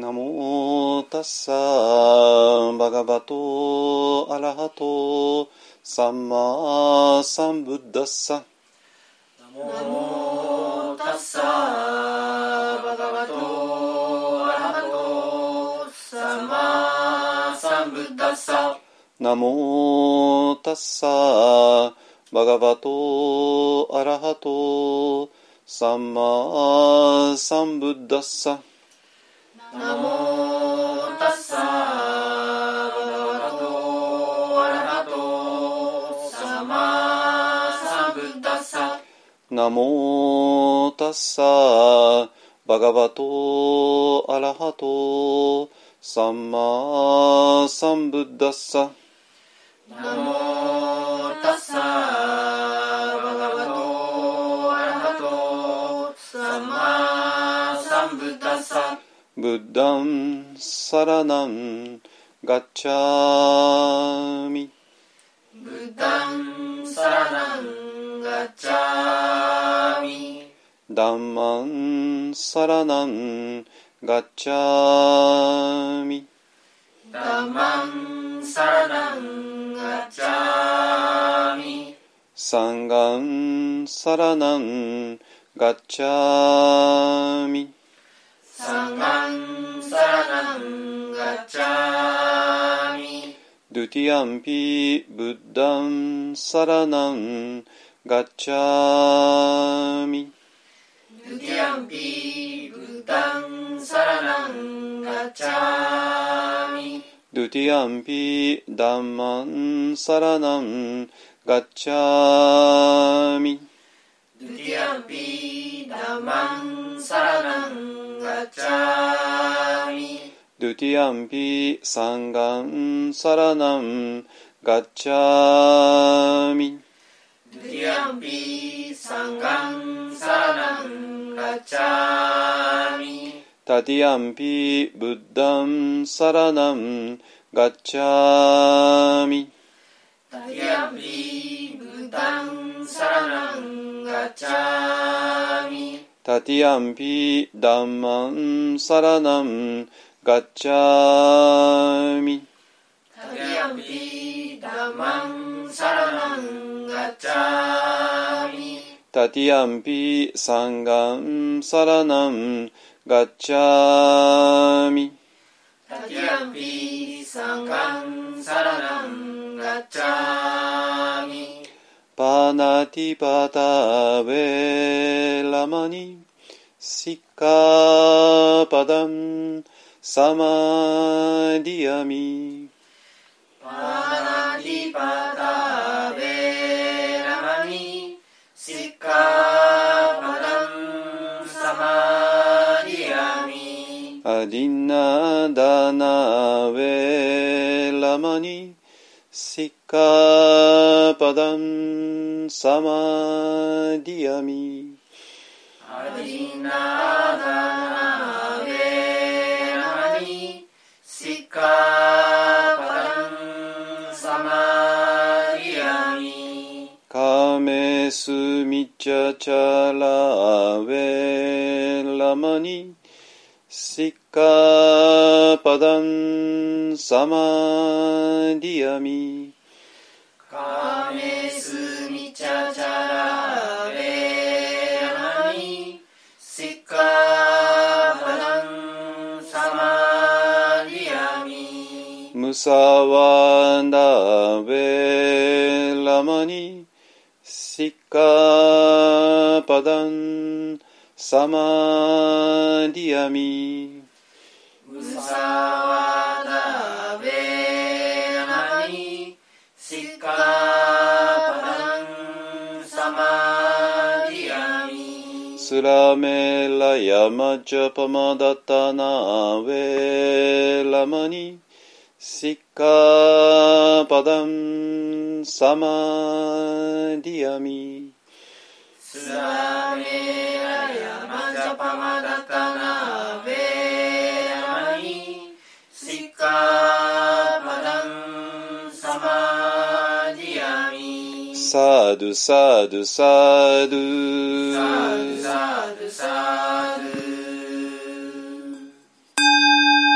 ナモタッサバガバトアラハトサンマサンブッダッサ。 ナモタッサバガバトアラハトサンマサンブッダッサ。 ナモタッサバガバトアラハトサンマサンブッダッサ。 ナモタッサバガバトアラハトサンマサンブッダッサ。 ナモタッサバガバトアラハトサンマサンブッダッサ。 ナモタッサバガバトアラハトサンマサンブッダッサ。 ブッダンサラナンガッチャミ。 ブッダンサラナンガッチャミ。 ダンマンサラナンガッチャミ。 ダンマンサラナンガッチャミ。 サンガンサラナンガッチャミ。 サンガンサラナンガッチャミ。 ドゥティアンピブッダンサラナンガッチャミ。 ドゥティアンピブッダンサラナンガッチャミ。 ドゥティアンピダンマンサラナンガッチャミ。 ドゥティアンピダンマンサラナンガッチャミ。 ドゥティアンピサンガンサラナンガッチャミ。 ドゥティアンピサンガンサラナンガッチャミ。 タティアンピブッダンサラナンガッチャミ。 タティアンピブッダンサラナンガッチャミ。 タティアンピダンマンサラナンガッチャミ。 タティアンピダンマンサラナンガッチャミ。 タティアンピサンガンサラナンガッチャミ。 タティアンピサンガンサラナンガッチャミ。 パナティパタヴェラマニシッカパダンサマディアミ。 パナティパタヴェラマニシッカパダンサマディアミ。 アディナダナヴェラマニシッカパダンサマディアミ。 アディナダナヴェラマニシッカパダンサマディアミ。 カメスミチャチャラヴェラマニシッカパダンサマディアミ。 カメスミチャチャラヴェラマニシッカパダンサマディアミ。 ムサワンダヴェラマニシッカパダンサマディアミ。 ムサワダヴェラマニシッカパダンサマディアミ。 スラメラヤマジャパマダタナヴェラマニシッカパダンサマディアミ。 スラメラヤマジャパマダタナヴェラマニシッカパダンサマディアミ。 サドゥサドゥサドゥサドゥサドゥサドゥ。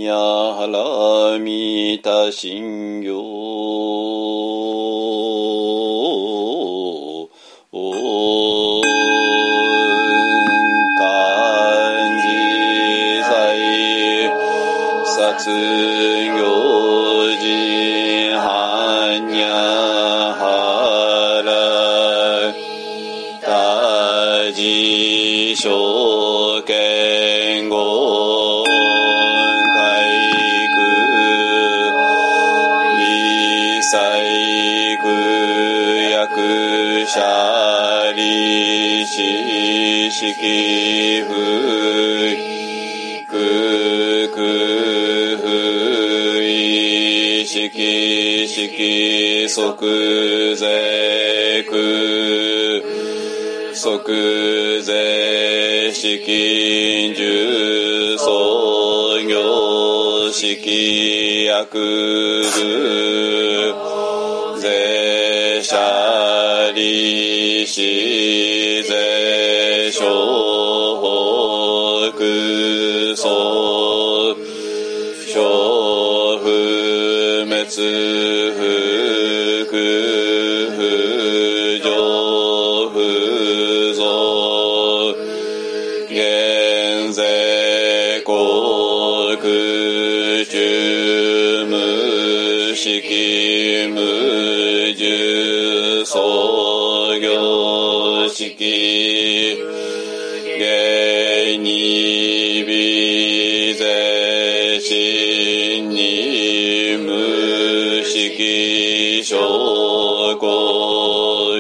にゃはらみたしんぎょ漢字祭殺行人はにゃはらたじしょけんごんかいくいさいくやくしゃりししきふくくふいしきしきそくぜく即税式重創業式薬部税者利子税所北総小不滅不不上不増減税国中無式無重創業式芸に微税真に無式証拠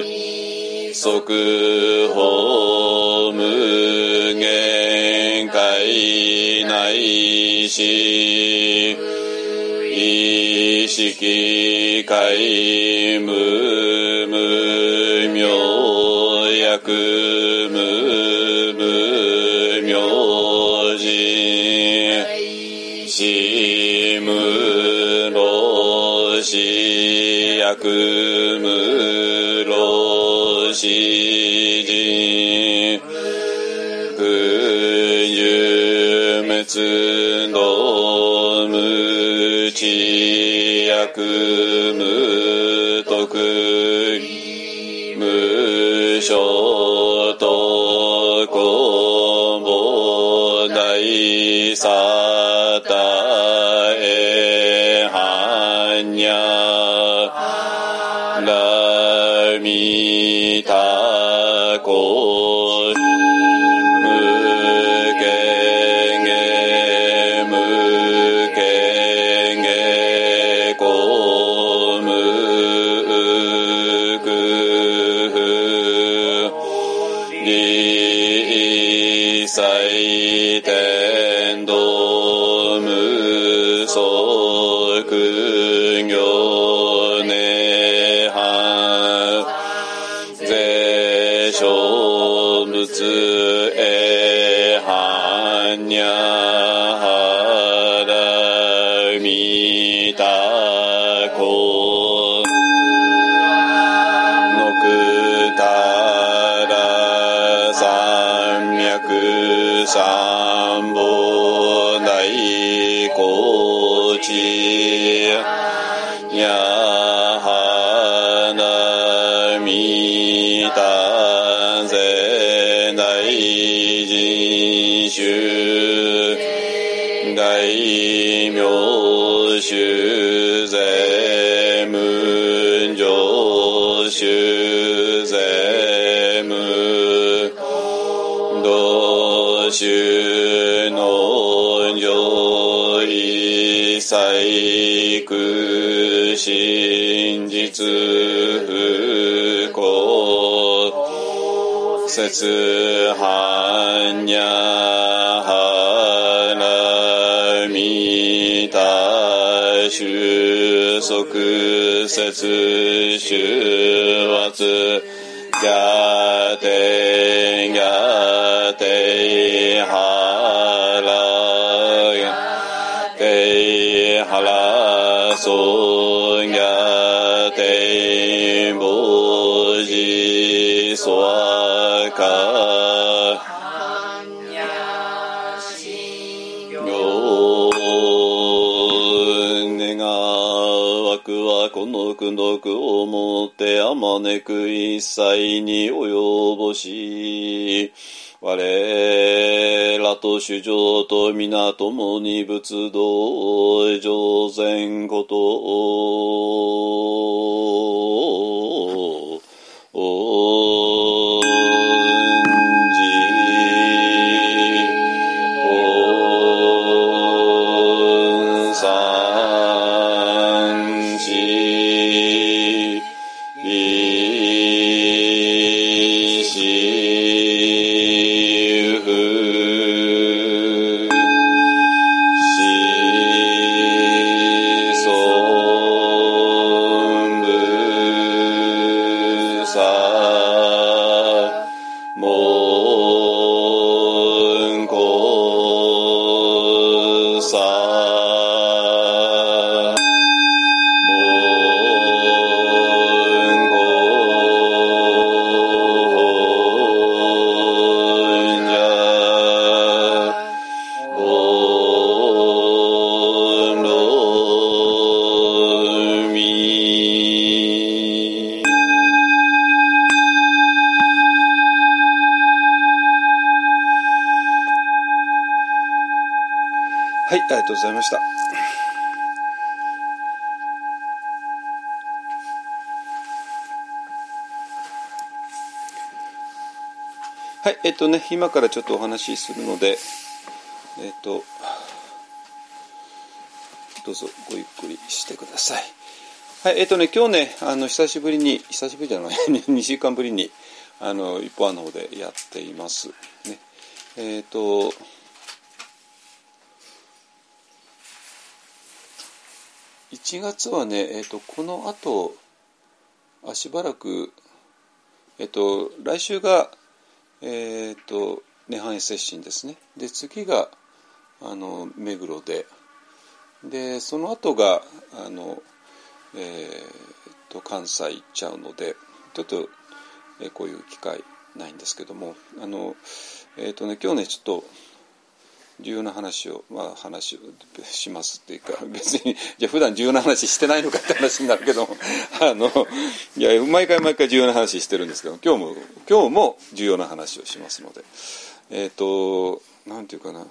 即法無限界内し意識界無無明薬無無明人死無老死薬無老死人空有滅道無知薬無徳無所と公母大サタエハンニャラミタコ無限ゲ無限ゲコ無空理祭天道無足行涅槃税小仏へはんにゃはらみたこのくたら三脈三宝大高知にゃはなみたぜ大人衆大名衆税無上衆税無道衆の上一切空真実不幸説般若波羅蜜多収束説修圧ガテガテハラテハラソガテボジソワカヨとのくのくをもってあまねく一切に及ぼし、我らと主情と皆共に仏道上善ことをはい、ありがとうございました。はい、今からちょっとお話しするので、どうぞごゆっくりしてください。はい、今日ね、久しぶりじゃない、2週間ぶりに、一般の方でやっています。ね。1月はね、この後しばらく、来週が、涅槃会接心ですね。で、次が目黒で、その後が関西行っちゃうので、ちょっと、こういう機会ないんですけども、今日ね、ちょっと重要な話をしますっていうか、別にじゃあ普段重要な話してないのかって話になるけどもいや毎回重要な話してるんですけど、今日も重要な話をしますので、なんていうかな、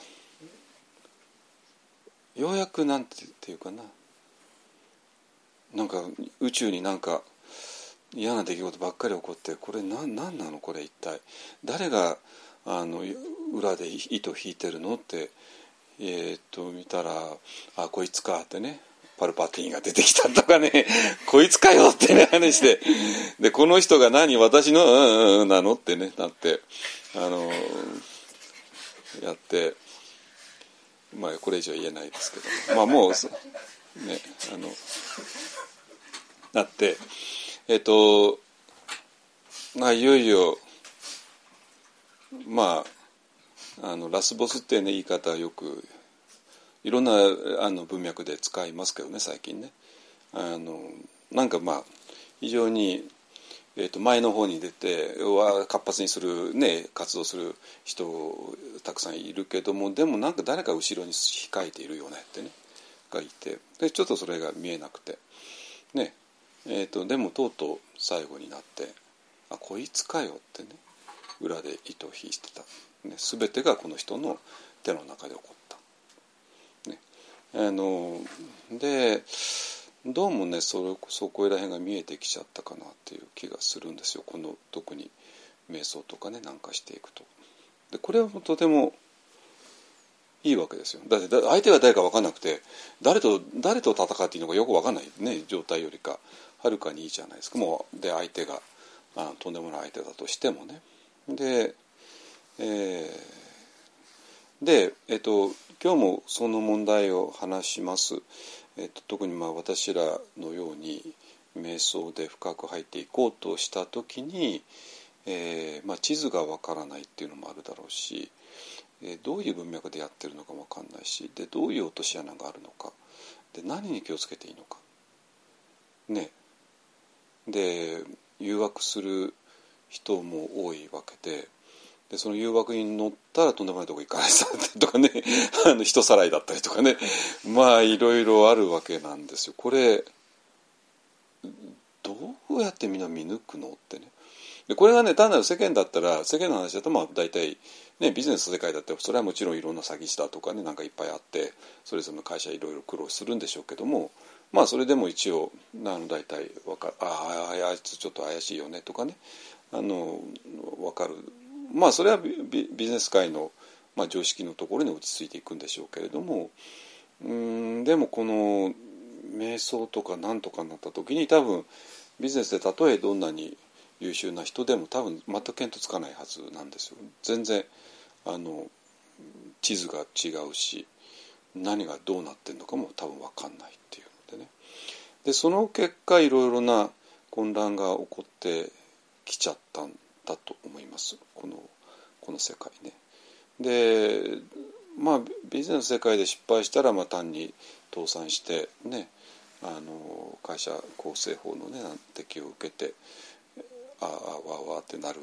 ようやくなんていうかな、なんか宇宙になんか嫌な出来事ばっかり起こって、これなんなのこれ一体誰が裏で糸引いてるのって見たら、こいつかってね、パルパティーンが出てきたとかねこいつかよってね話で、でこの人が私のなのってねなってやって、まあこれ以上言えないですけど、まあもうねなっていよいよまあラスボスってね言い方はよくいろんな文脈で使いますけどね最近ね、なんかまあ非常に、前の方に出て活発にするね活動する人たくさんいるけども、でもなんか誰か後ろに控えているよねってねがいて、でちょっとそれが見えなくてね、でもとうとう最後になって、こいつかよってね裏で糸を引いてた、ね、全てがこの人の手の中で起こった、ね、でどうもねそこら辺が見えてきちゃったかなっていう気がするんですよ、この特に瞑想とかねなんかしていくと。でこれはとてもいいわけですよ。だって相手が誰か分かんなくて誰と戦っていいのかよく分かんない、ね、状態よりかはるかにいいじゃないですか。もうで相手がとんでもない相手だとしてもね。で、今日もその問題を話します。特に私らのように瞑想で深く入っていこうとした時に、地図が分からないっていうのもあるだろうし、どういう文脈でやってるのかも分かんないし、でどういう落とし穴があるのか、で何に気をつけていいのかね、で誘惑する人も多いわけで、その誘惑に乗ったらとんでもないとこ行かないとかね人さらいだったりとかね、まあいろいろあるわけなんですよ。これどうやってみんな見抜くのってね。でこれがね単なる世間だったら、世間の話だとまあ大体ね、ビジネスの世界だってそれはもちろんいろんな詐欺師だとかね、なんかいっぱいあって、それぞれの会社いろいろ苦労するんでしょうけども、まあそれでも一応大体あいつちょっと怪しいよねとかね、分かる。まあそれはビジネス界の、まあ、常識のところに落ち着いていくんでしょうけれども、でもこの瞑想とかなんとかになった時に、多分ビジネスでたとえどんなに優秀な人でも多分全く見当つかないはずなんですよ。全然地図が違うし、何がどうなってるのかも多分分かんないっていうのでね。でその結果いろいろな混乱が起こってきちゃったんだと思います、この世界ね。でまあビジネスの世界で失敗したらまあ単に倒産してね、会社構成法のね適用を受けてわーってなるって、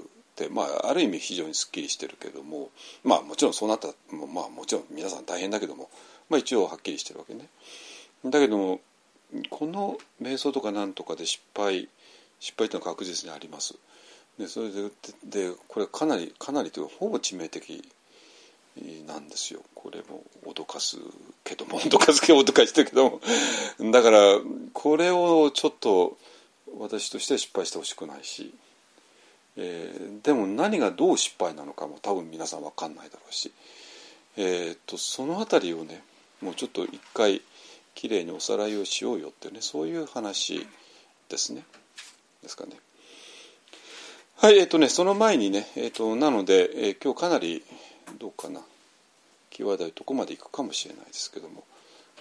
まあある意味非常にすっきりしてるけども、まあもちろんそうなったらまあもちろん皆さん大変だけども、まあ一応はっきりしてるわけね。だけどもこの瞑想とかなんとかで失敗っていうのは確実にあります。でそれでこれかなりというかほぼ致命的なんですよ。これも脅かしてるけどもだからこれをちょっと私としては失敗してほしくないし、でも何がどう失敗なのかも多分皆さん分かんないだろうし、そのあたりをねもうちょっと一回きれいにおさらいをしようよっていうね、そういう話ですね。ですかね。はい、その前にね、なので、今日かなりどうかな、キーワードのとこまでいくかもしれないですけども、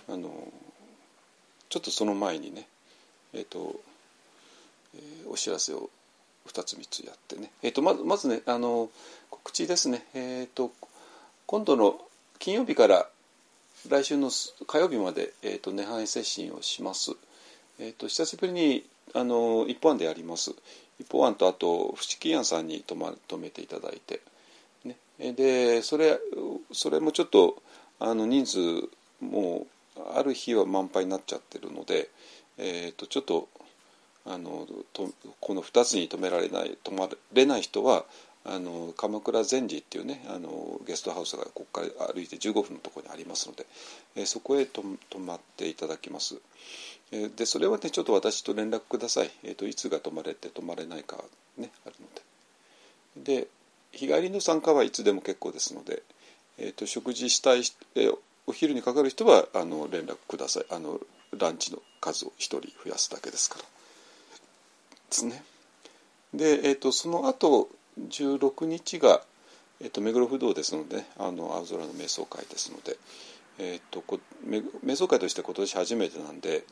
ちょっとその前にね、お知らせを2つ3つやってね、まずね、告知ですね。今度の金曜日から来週の火曜日まで、涅槃接心をします。久しぶりに一方案でやります。一方案とあと伏木庵さんに泊めていただいて、ね、でそれもちょっと人数もうある日は満杯になっちゃってるので、ちょっとこの2つに泊まれない人は鎌倉禅寺っていうねゲストハウスがここから歩いて15分のところにありますので、そこへ泊まっていただきます。でそれはねちょっと私と連絡ください。いつが泊まれて泊まれないかねあるので、日帰りの参加はいつでも結構ですので、食事したい、お昼にかかる人は連絡ください。ランチの数を1人増やすだけですからですね。で、その後16日が、目黒不動ですので、青空の瞑想会ですので、瞑想会として今年初めてなんで、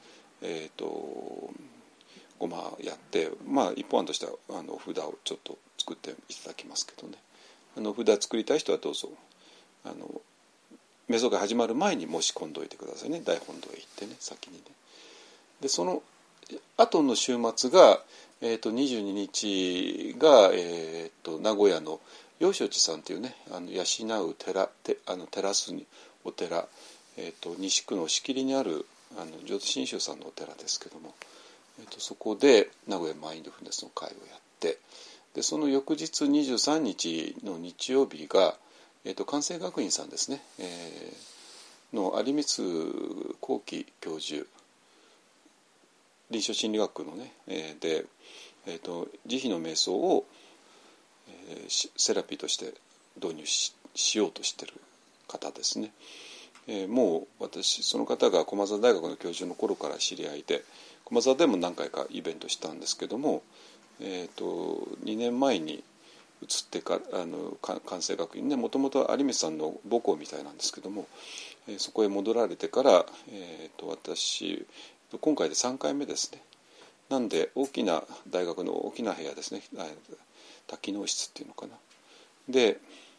ごまやって、まあ一本案としてはお札をちょっと作っていただきますけどね、札作りたい人はどうぞ瞑想会始まる前に申し込んでおいてくださいね。大本堂へ行ってね、先にね。でその後の週末が、22日が、名古屋の陽正寺さんというね養う寺テラスにお寺、西区の押切にある浄土真宗さんのお寺ですけども、そこで名古屋マインドフルネスの会をやって、でその翌日23日の日曜日が、関西学院さんですね、の有光幸喜教授、臨床心理学のね、で、慈悲の瞑想を、セラピーとして導入 しようとしている方ですね。もう私その方が駒澤大学の教授の頃から知り合いで、駒澤でも何回かイベントしたんですけども、2年前に移って関西学院ね、もともと有光さんの母校みたいなんですけども、そこへ戻られてから、私今回で3回目ですね。なんで大きな大学の大きな部屋ですね、多機能室っていうのかな。で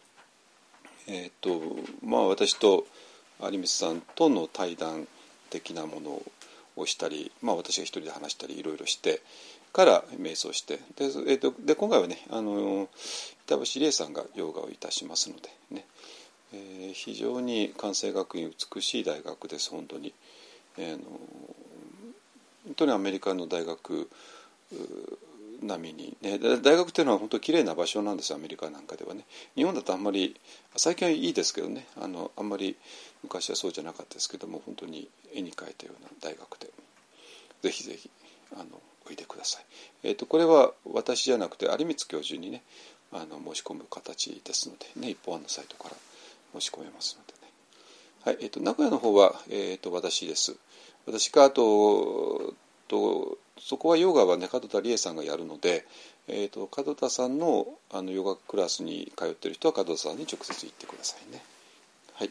まあ私と有光さんとの対談的なものをしたり、まあ、私が一人で話したりいろいろしてから瞑想して、で今回はね板橋理恵さんがヨガをいたしますのでね、非常に関西学院美しい大学です。本当に本当にアメリカの大学並みに、ね、大学っていうのは本当に綺麗な場所なんですよ、アメリカなんかではね。日本だとあんまり、最近はいいですけどね、あんまり昔はそうじゃなかったですけども、本当に絵に描いたような大学で、ぜひぜひおいでください。これは私じゃなくて有光教授にね申し込む形ですのでね、一方案のサイトから申し込めますのでね。はい、名古屋の方は、私です。私か、あとそこはヨガはね門田理恵さんがやるので、門田さんのヨガクラスに通っている人は門田さんに直接行ってくださいね。はい。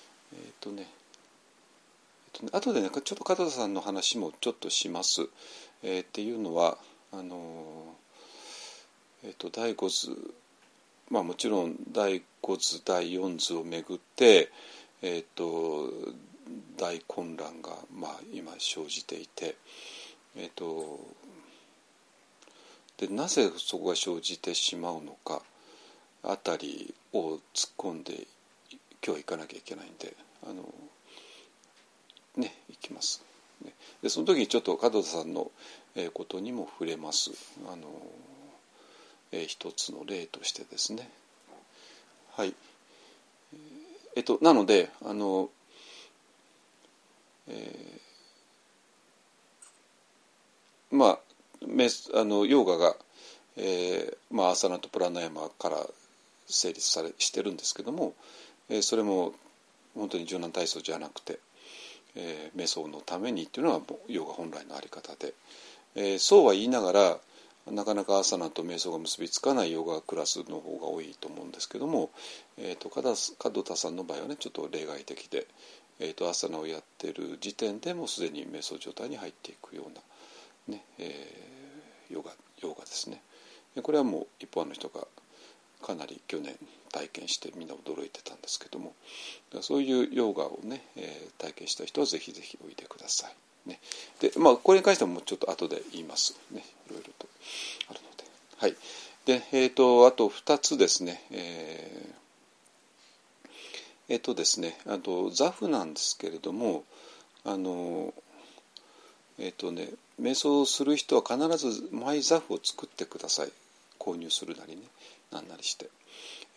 後でねちょっと門田さんの話もちょっとします。っていうのは第5図、もちろん第5図第4図をめぐって大混乱が今生じていて、でなぜそこが生じてしまうのかあたりを突っ込んで今日は行かなきゃいけないんで行きます。でその時にちょっと門田さんのことにも触れます。一つの例としてですね。はい。なのでヨガが、アーサナとプラナヤマから成立してるんですけども、それも本当に柔軟体操じゃなくて、瞑想のためにっていうのはヨガ本来のあり方で、そうは言いながらなかなかアーサナと瞑想が結びつかないヨガクラスの方が多いと思うんですけども、門田さんの場合はねちょっと例外的で、アーサナをやってる時点でもうすでに瞑想状態に入っていくような、ヨガですね。これはもう一般の人がかなり去年体験してみんな驚いてたんですけども、そういうヨガをね、体験した人はぜひぜひおいでください、ね。でこれに関してはもうちょっと後で言いますね、いろいろとあるので。はい。であと2つですね。ですね、座布なんですけれども瞑想する人は必ずマイ座布を作ってください。購入するなりねなんなりして、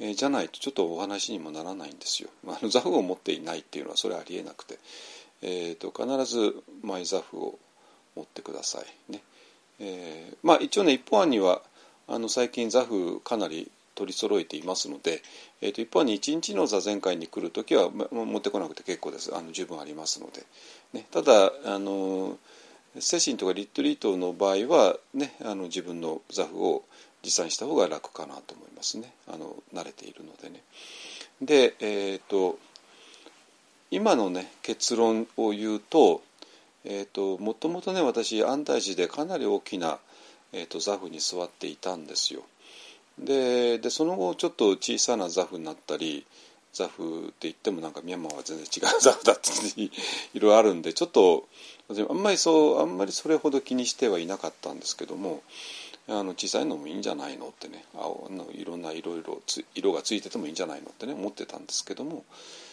じゃないとちょっとお話にもならないんですよ。座布を持っていないっていうのはそれはありえなくて、必ずマイ座布を持ってくださいね。一応ね一方案には最近座布かなり取り揃えていますので、一方に1日の座禅会に来るときは持ってこなくて結構です。十分ありますので、ね、ただセシンとかリットリートの場合は、ね、自分の座布を持参した方が楽かなと思いますね。慣れているのでね。で、今のね結論を言うと、もともとね私安泰寺でかなり大きな、座布に座っていたんですよ。でその後ちょっと小さな座布になったり、座布って言ってもなんかミャンマーは全然違う座布だっていろいろあるんで、ちょっとあんまりそれほど気にしてはいなかったんですけども、小さいのもいいんじゃないのってね、いろいろ色がついててもいいんじゃないのってね思ってたんですけども、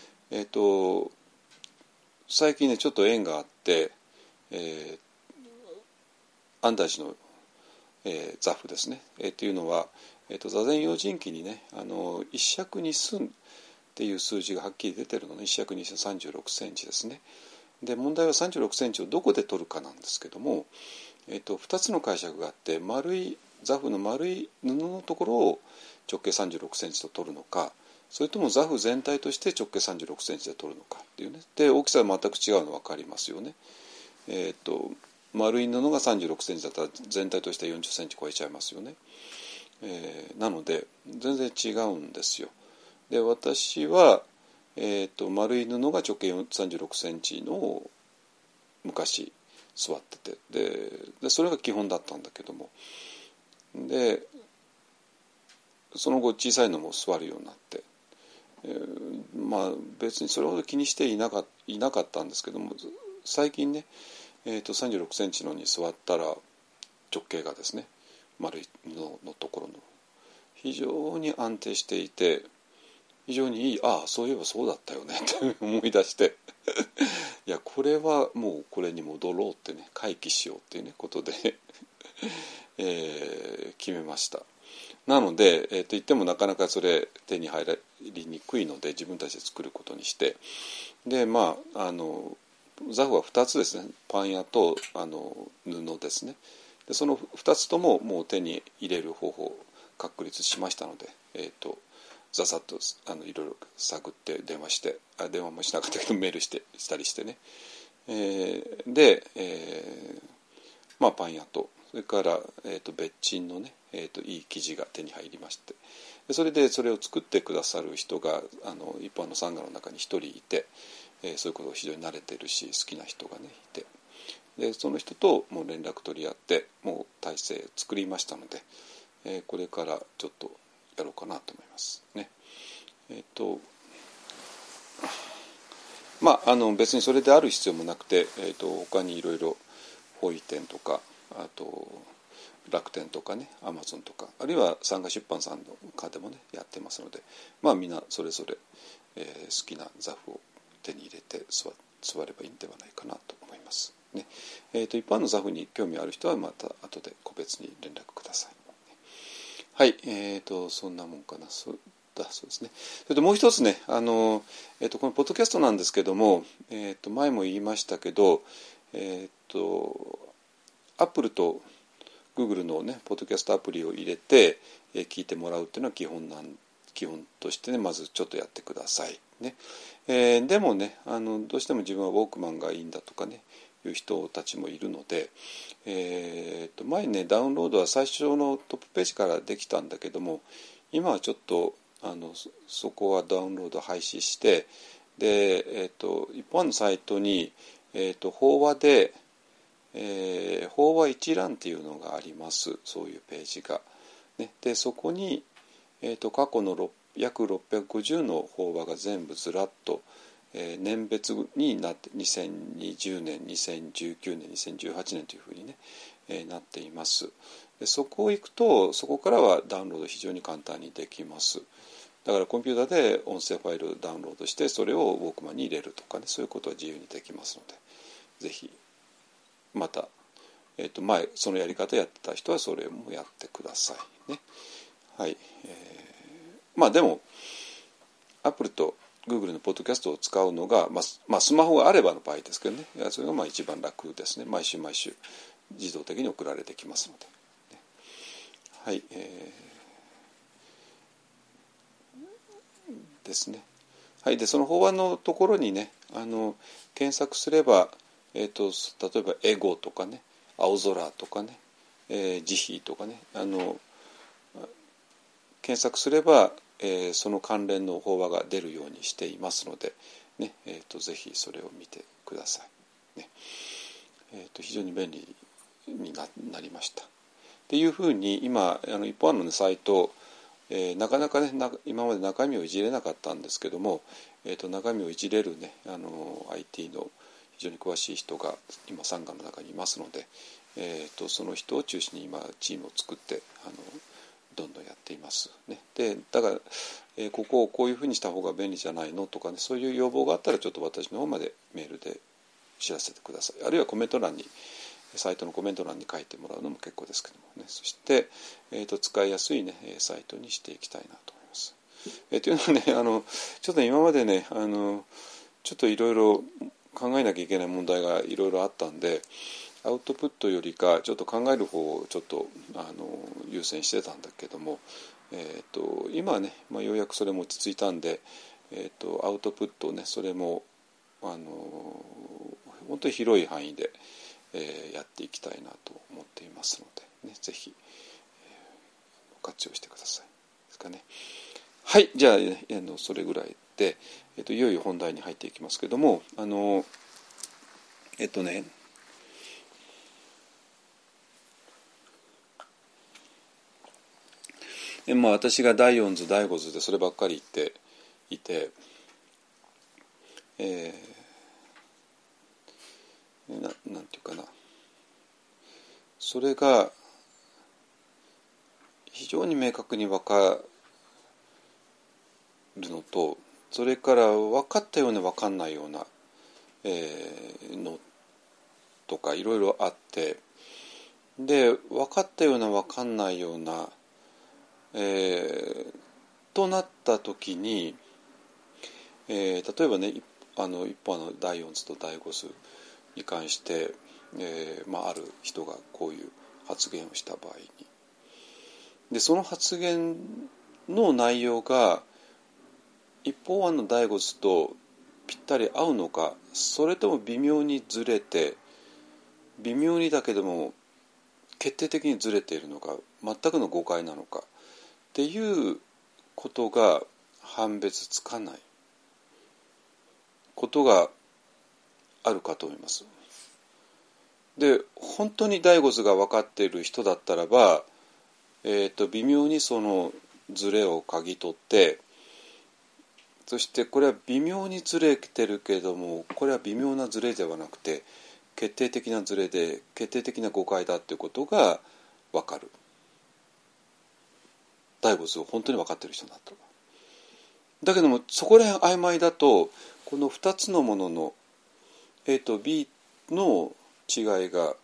最近ねちょっと縁があって、安泰寺の、座布ですね、っていうのは、座禅用心記にね一尺二寸っていう数字がはっきり出てるのね。一尺二寸36センチですね。で問題は36センチをどこで取るかなんですけども、2つの解釈があって、座布の丸い布のところを直径36センチと取るのか、それとも座布全体として直径36センチで取るのかっていうね。で大きさは全く違うの分かりますよね。丸い布が36センチだったら全体として40センチ超えちゃいますよね。なので全然違うんですよ。で私は、丸い布が直径36センチのを昔座ってて、でそれが基本だったんだけども、でその後小さいのも座るようになって、別にそれほど気にしていなかったんですけども、最近ね、36センチのに座ったら直径がですね丸い布のところの非常に安定していて、 非常にいい、そういえばそうだったよねって思い出していやこれはもうこれに戻ろうってね、回帰しようっていうねことで決めました。なので、言ってもなかなかそれ手に入りにくいので自分たちで作ることにして、で座布は2つですね、パン屋と布ですね。でその2つとももう手に入れる方法を確立しましたので、ざさっといろいろ探って電話もしなかったけどメールしたりしてね、で、パン屋とそれから、別鎮のね、いい生地が手に入りまして、それを作ってくださる人が一般のサンガの中に一人いて、そういうことを非常に慣れてるし好きな人がねいて、でその人ともう連絡取り合ってもう体制作りましたので、これからちょっとやろうかなと思いますね。別にそれである必要もなくて、他にいろいろ法医店とかあと楽天とかねアマゾンとかあるいはサンガ出版さんの課でもねやってますので、みんなそれぞれ、好きな座布を手に入れて座ればいいんではないかなと思いますね。一般の座布に興味ある人はまた後で個別に連絡ください。はい、そんなもんかな。そうですね。それともう一つね、このポッドキャストなんですけども、前も言いましたけど、Apple と Google のねポッドキャストアプリを入れて、聞いてもらうっていうのは基本としてね、まずちょっとやってくださいね。でもねどうしても自分はウォークマンがいいんだとかねいう人たちもいるので、前ねダウンロードは最初のトップページからできたんだけども、今はちょっとそこはダウンロード廃止して、で、一般のサイトに、法話で、法話一覧っていうのがあります。そういうページが、ね、でそこに、過去の約650の法話が全部ずらっと、年別になって2020年2019年2018年というふうにね、なっています。でそこを行くとそこからはダウンロード非常に簡単にできます。だからコンピューターで音声ファイルをダウンロードしてそれをウォークマンに入れるとかね、そういうことは自由にできますので、ぜひまた、前そのやり方やってた人はそれもやってくださいね。はい、でも Apple と Google のポッドキャストを使うのが、スマホがあればの場合ですけどね、それが一番楽ですね。毎週自動的に送られてきますので、はい、ですね。はい、でその法案のところにね検索すれば、例えばエゴとかね青空とかね、慈悲とかね検索すれば、その関連の法話が出るようにしていますので、ねぜひそれを見てください、ね非常に便利に なりました。っていうふうに今一般の、サイト、なかなかね今まで中身をいじれなかったんですけども、中身をいじれるねIT の非常に詳しい人が今サンガの中にいますので、その人を中心に今チームを作ってどんどんやっています、ね、でだから、ここをこういうふうにした方が便利じゃないのとかね、そういう要望があったらちょっと私の方までメールで知らせてください。あるいはコメント欄にサイトのコメント欄に書いてもらうのも結構ですけどもね。そして、使いやすいねサイトにしていきたいなと思います。というのはねちょっと今までねちょっといろいろ考えなきゃいけない問題がいろいろあったんで、アウトプットよりかちょっと考える方をちょっと優先してたんだけども、今はね、ようやくそれも落ち着いたんで、アウトプットをねそれも本当に広い範囲で、やっていきたいなと思っていますので、ね、ぜひ、活用してくださいですかね。はい、じゃあ、それぐらいで、いよいよ本題に入っていきますけども、私が第4図第5図でそればっかり言っていて、なんていうかな、それが非常に明確に分かるのと、それから分かったような分かんないような、のとかいろいろあって、で分かったような分かんないような、となった時に、例えばね、一方第4図と第5図に関して、ある人がこういう発言をした場合に、でその発言の内容が一方案の第5図とぴったり合うのか、それとも微妙にずれて、微妙にだけども決定的にずれているのか、全くの誤解なのかっていうことが判別つかないことがあるかと思います。で本当に第5図が分かっている人だったらば、微妙にそのズレを嗅ぎ取って、そしてこれは微妙にずれてるけれども、これは微妙なずれではなくて決定的なずれで決定的な誤解だということが分かる。第5図を本当に分かっている人だと。だけどもそこら辺曖昧だと、この2つのものの A と B の違いが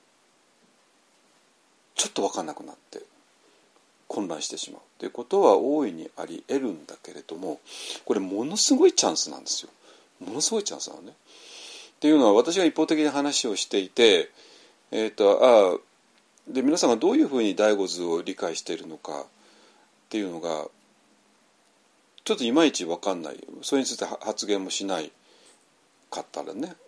ちょっと分かんなくなって混乱してしまうということは大いにあり得るんだけれども、これものすごいチャンスなんですよ。ものすごいチャンスなのね。っていうのは、私が一方的に話をしていて、で皆さんがどういうふうに第5図を理解しているのかっていうのがちょっといまいち分かんない。それについて発言もしないかったらね。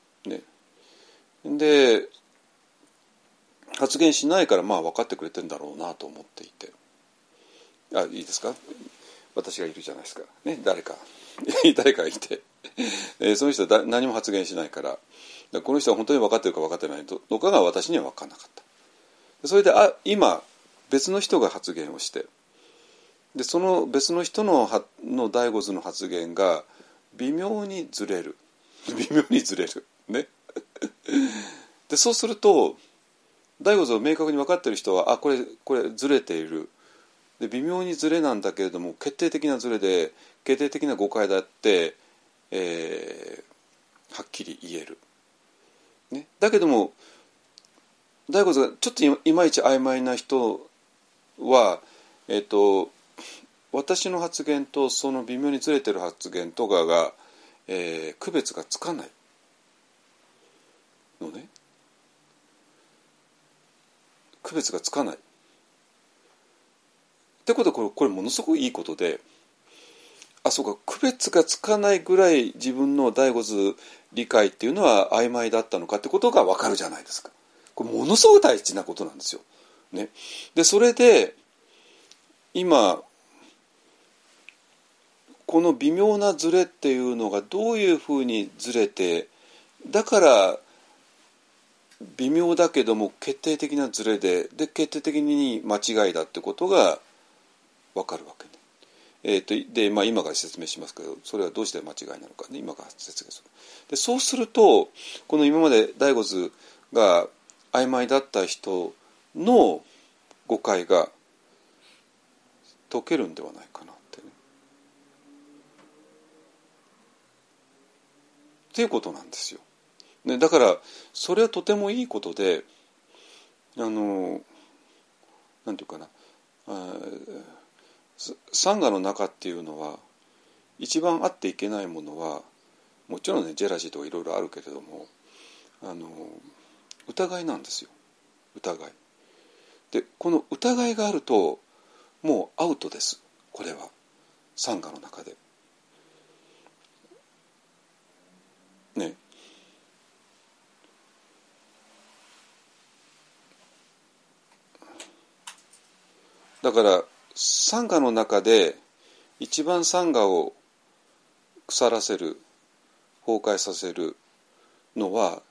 で発言しないから分かってくれてるんだろうなと思っていて、いいですか、私がいるじゃないですか、ね、誰かがいてその人は何も発言しないから、この人は本当に分かってるか分かってないのかが私には分からなかった。それで今別の人が発言をして、でその別の人の第5図の発言が微妙にずれるねでそうすると第5図を明確に分かっている人はこれずれている、で微妙にずれなんだけれども決定的なずれで決定的な誤解だって、はっきり言える、ね、だけども第5図がちょっといまいち曖昧な人は、私の発言とその微妙にずれてる発言とかが、区別がつかないのね。区別がつかないってことは、これものすごくいいことで、そうか、区別がつかないぐらい自分の第5図理解っていうのは曖昧だったのかってことが分かるじゃないですか。これものすごく大事なことなんですよ、ね、でそれで今この微妙なズレっていうのがどういうふうにずれて、だから微妙だけども決定的なズレで決定的に間違いだってことが分かるわけね。で今から説明しますけど、それはどうして間違いなのかね、今から説明する。でそうすると、この今まで第5図が曖昧だった人の誤解が解けるんではないかなってね。っていうことなんですよ。ね、だからそれはとてもいいことで、なんていうかな、サンガの中っていうのは一番あっていけないものはもちろんね、ジェラシーとかいろいろあるけれども、疑いなんですよ。疑いで、この疑いがあるともうアウトです。これはサンガの中でね。だからサンガの中で一番サンガを腐らせる、崩壊させるのは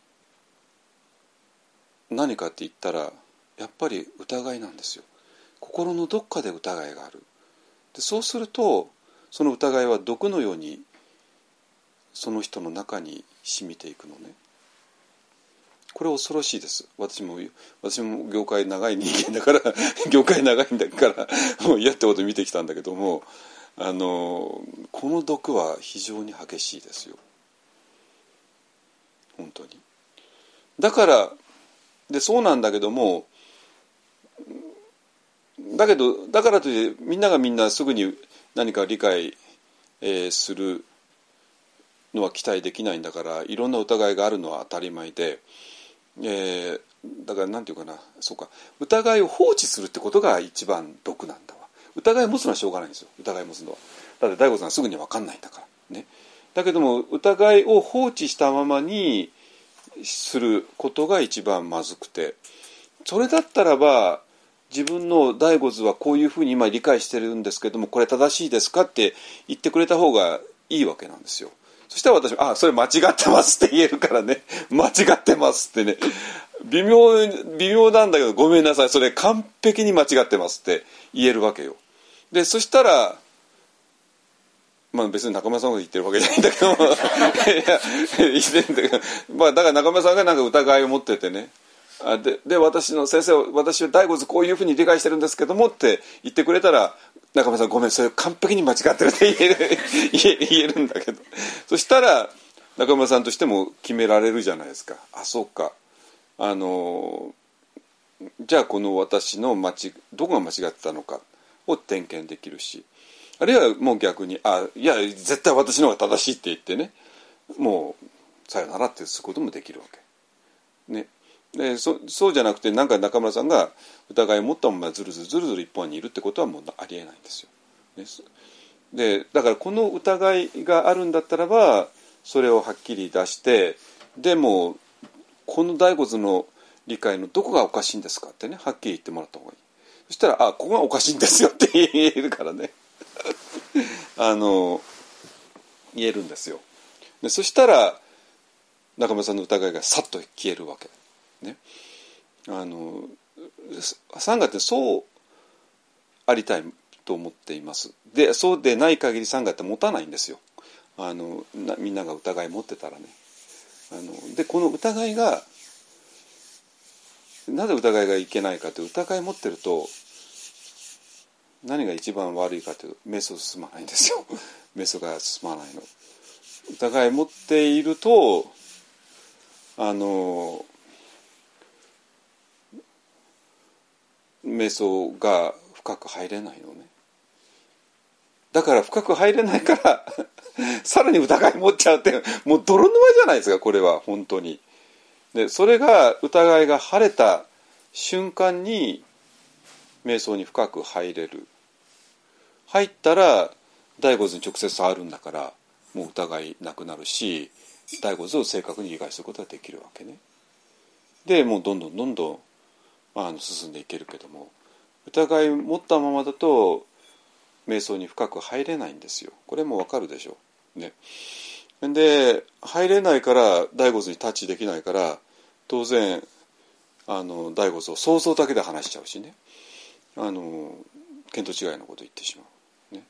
何かって言ったら、やっぱり疑いなんですよ。心のどっかで疑いがある。でそうするとその疑いは毒のようにその人の中に染みていくのね。これ恐ろしいです。私も業界長い人間だから業界長いんだからもう嫌ってこと見てきたんだけども、 この毒は非常に激しいですよ、本当に。だからでそうなんだけども、だからといってみんながみんなすぐに何か理解、するのは期待できないんだから、いろんな疑いがあるのは当たり前で、だからなんていうかな、そうか、疑いを放置するってことが一番毒なんだわ。疑いを持つのはしょうがないんですよ、疑いを持つのは。だって大悟さんすぐに分かんないんだからね。だけども疑いを放置したままにすることが一番まずくて、それだったらば自分の醍醐図はこういうふうに今理解してるんですけども、これ正しいですかって言ってくれた方がいいわけなんですよ。そしたら私もそれ間違ってますって言えるからね、間違ってますってね、微妙なんだけどごめんなさい、それ完璧に間違ってますって言えるわけよ。でそしたら別に中村さんが言ってるわけじゃないんだけども言ってんだけど、だから中村さんがなんか疑いを持っててね、で私の先生、私は醍醐図こういうふうに理解してるんですけどもって言ってくれたら、中村さんごめん、それ完璧に間違ってるって言えるんだけど、そしたら中村さんとしても決められるじゃないですか。そうか、じゃあこの私のどこが間違ってたのかを点検できるし、あるいはもう逆にいや絶対私の方が正しいって言ってね、もうさよならってすることもできるわけね。でそうじゃなくて、なんか中村さんが疑いを持ったままずるずる一本にいるってことはもうありえないんですよ、ね。でだからこの疑いがあるんだったらばそれをはっきり出して、でもこの醍醐図の理解のどこがおかしいんですかってね、はっきり言ってもらった方がいい。そしたらここがおかしいんですよって言えるからね言えるんですよ。でそしたら中村さんの疑いがさっと消えるわけね。サンガってそうありたいと思っています。でそうでない限りサンガって持たないんですよ。みんなが疑い持ってたらね。でこの疑いがなぜ疑いがいけないかというと、疑い持ってると何が一番悪いかというと瞑想進まないんですよ瞑想が進まないの。疑い持っていると瞑想が深く入れないのね。だから深く入れないからさらに疑い持っちゃうって、もう泥沼じゃないですかこれは本当に。でそれが疑いが晴れた瞬間に瞑想に深く入れる。入ったら醍醐図に直接触るんだから、もう疑いなくなるし、醍醐図を正確に理解することができるわけね。でもうどんどん進んでいけるけども、疑い持ったままだと瞑想に深く入れないんですよ。これもわかるでしょうね。で入れないから醍醐図にタッチできないから、当然醍醐図を想像だけで話しちゃうしね、見当違いのことを言ってしまう、ね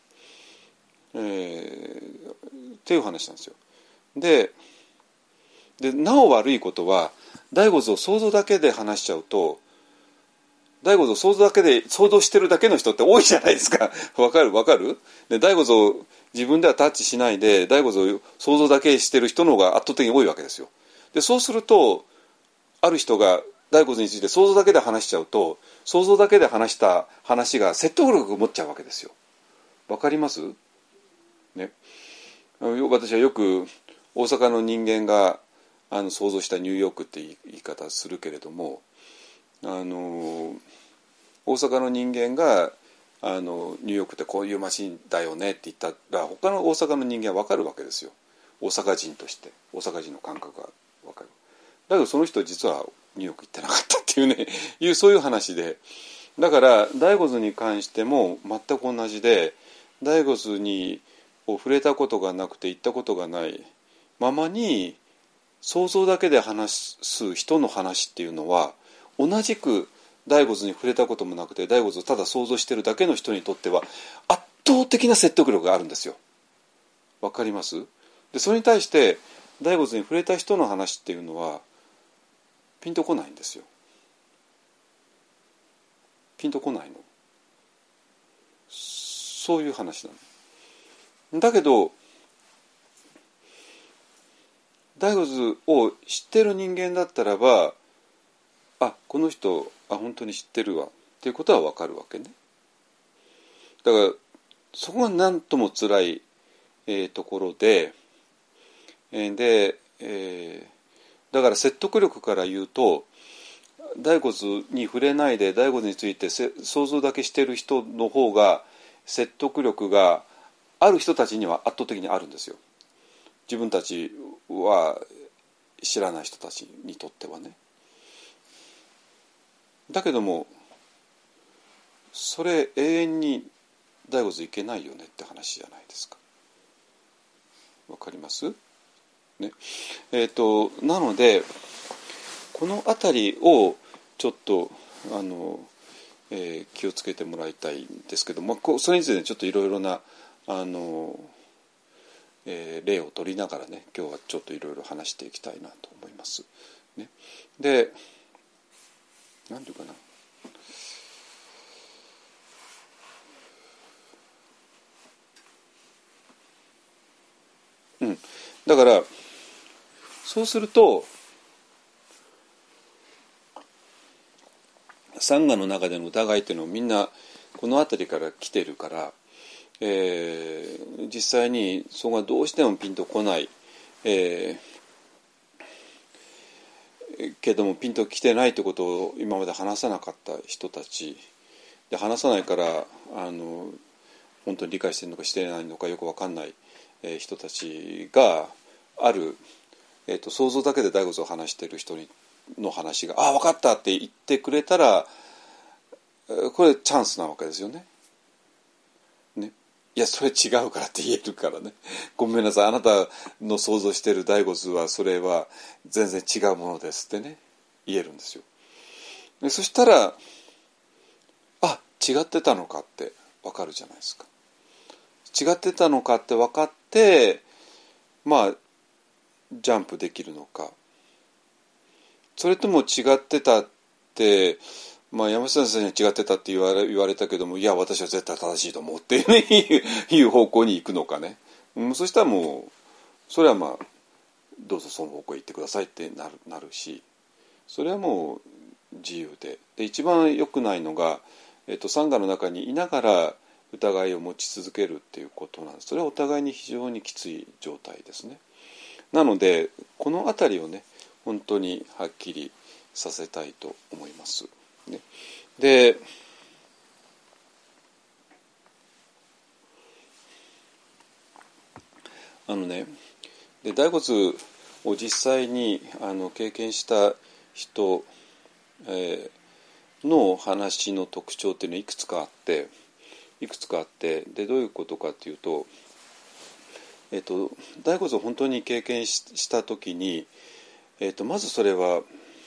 っていう話なんですよ。でなお悪いことは、醍醐図を想像だけで話しちゃうと、醍醐図を想像してるだけの人って多いじゃないですかわかるで醍醐図を自分ではタッチしないで醍醐図を想像だけしてる人の方が圧倒的に多いわけですよ。でそうすると、ある人が醍醐図について想像だけで話しちゃうと、想像だけで話した話が説得力を持っちゃうわけですよ。わかりますね。私はよく大阪の人間が想像したニューヨークって言い方するけれども、大阪の人間がニューヨークってこういう街だよねって言ったら、他の大阪の人間は分かるわけですよ。大阪人として大阪人の感覚が分かる。だけどその人実はニューヨーク行ってなかったっていうねそういう話で、だから醍醐図に関しても全く同じで、醍醐図に触れたことがなくて行ったことがないままに想像だけで話す人の話っていうのは、同じく醍醐図に触れたこともなくて醍醐図をただ想像してるだけの人にとっては圧倒的な説得力があるんですよ。わかります？でそれに対して醍醐図に触れた人の話っていうのはピンとこないんですよ。ピンとこないの。そういう話なの。 だけど大仏を知ってる人間だったらば、この人本当に知ってるわっていうことは分かるわけね。だからそこが何とも辛い、ところで、だから説得力から言うと、大骨に触れないで大骨について想像だけしてる人の方が説得力がある人たちには圧倒的にあるんですよ。自分たちは知らない人たちにとってはね。だけどもそれ永遠に大骨いけないよねって話じゃないですか。わかります？ね。なのでこのあたりをちょっと気をつけてもらいたいんですけども、それについてちょっといろいろな例を取りながらね、今日はちょっといろいろ話していきたいなと思います。ね、で、なんていうかな、だからそうするとサンガの中での疑いっていうのをみんなこの辺りから来てるから、実際にそこがどうしてもピンとこない、けどもピンときてないということを今まで話さなかった人たちで、話さないから本当に理解してるのかしてないのかよく分かんない、人たちがある、想像だけで大仏を話している人の話が分かったって言ってくれたらこれチャンスなわけですよね。いやそれ違うからって言えるからね、ごめんなさいあなたの想像している大仏はそれは全然違うものですってね言えるんですよ。でそしたら違ってたのかって分かるじゃないですか。違ってたのかって分かってジャンプできるのか、それとも違ってたって山下先生に違ってたって言われたけども、いや私は絶対正しいと思うっていう、いう方向に行くのかね、そしたらもうそれはどうぞその方向へ行ってくださいってなるし、それはもう自由で、一番良くないのが、サンガの中にいながら疑いを持ち続けるっていうことなんです。それはお互いに非常にきつい状態ですね。なのでこの辺りをね本当にはっきりさせたいと思います。ね、でで大骨を実際に経験した人、の話の特徴っていうのはいくつかあってでどういうことかっていうと、大骨を本当に経験した時に、まずそれは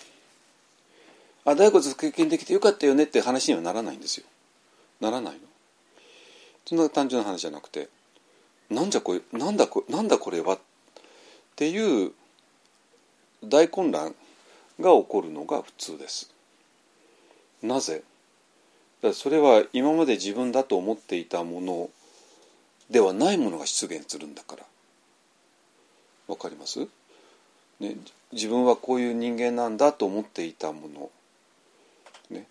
大骨経験できてよかったよねって話にはならないんですよ。ならないの。そんな単純な話じゃなくて、なんだこれはっていう大混乱が起こるのが普通です。なぜ？だからそれは今まで自分だと思っていたものではないものが出現するんだから。わかります？ね、自分はこういう人間なんだと思っていたもの、ね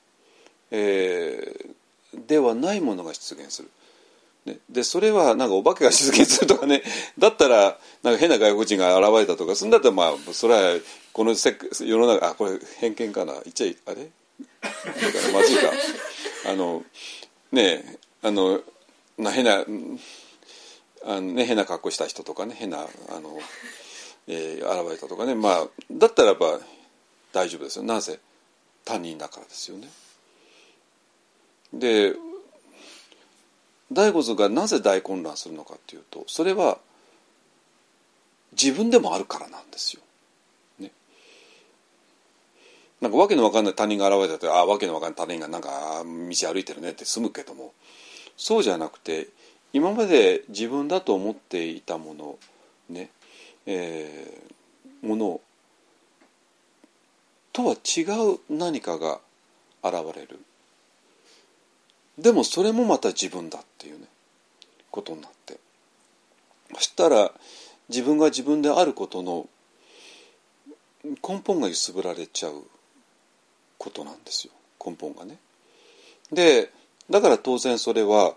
ではないものが出現する。でそれはなんかお化けが出現するとかね、だったらなんか変な外国人が現れたとか、そんだったらそれはこの世の中これ偏見かな、言っちゃあれまずいか変な格好した人とかね、変な現れたとかね、だったらば大丈夫ですよ。なぜ？他人だからですよね。で大骨がなぜ大混乱するのかっていうと、それは自分でもあるからなんですよ。ね、なんかわけのわかんない他人が現れたって、わけのわかんない他人がなんか道歩いてるねって済むけども、そうじゃなくて今まで自分だと思っていたものね、ものとは違う何かが現れる。でもそれもまた自分だっていうねことになって、 そしたら自分が自分であることの根本が揺すぶられちゃうことなんですよ、根本がね。でだから当然それは、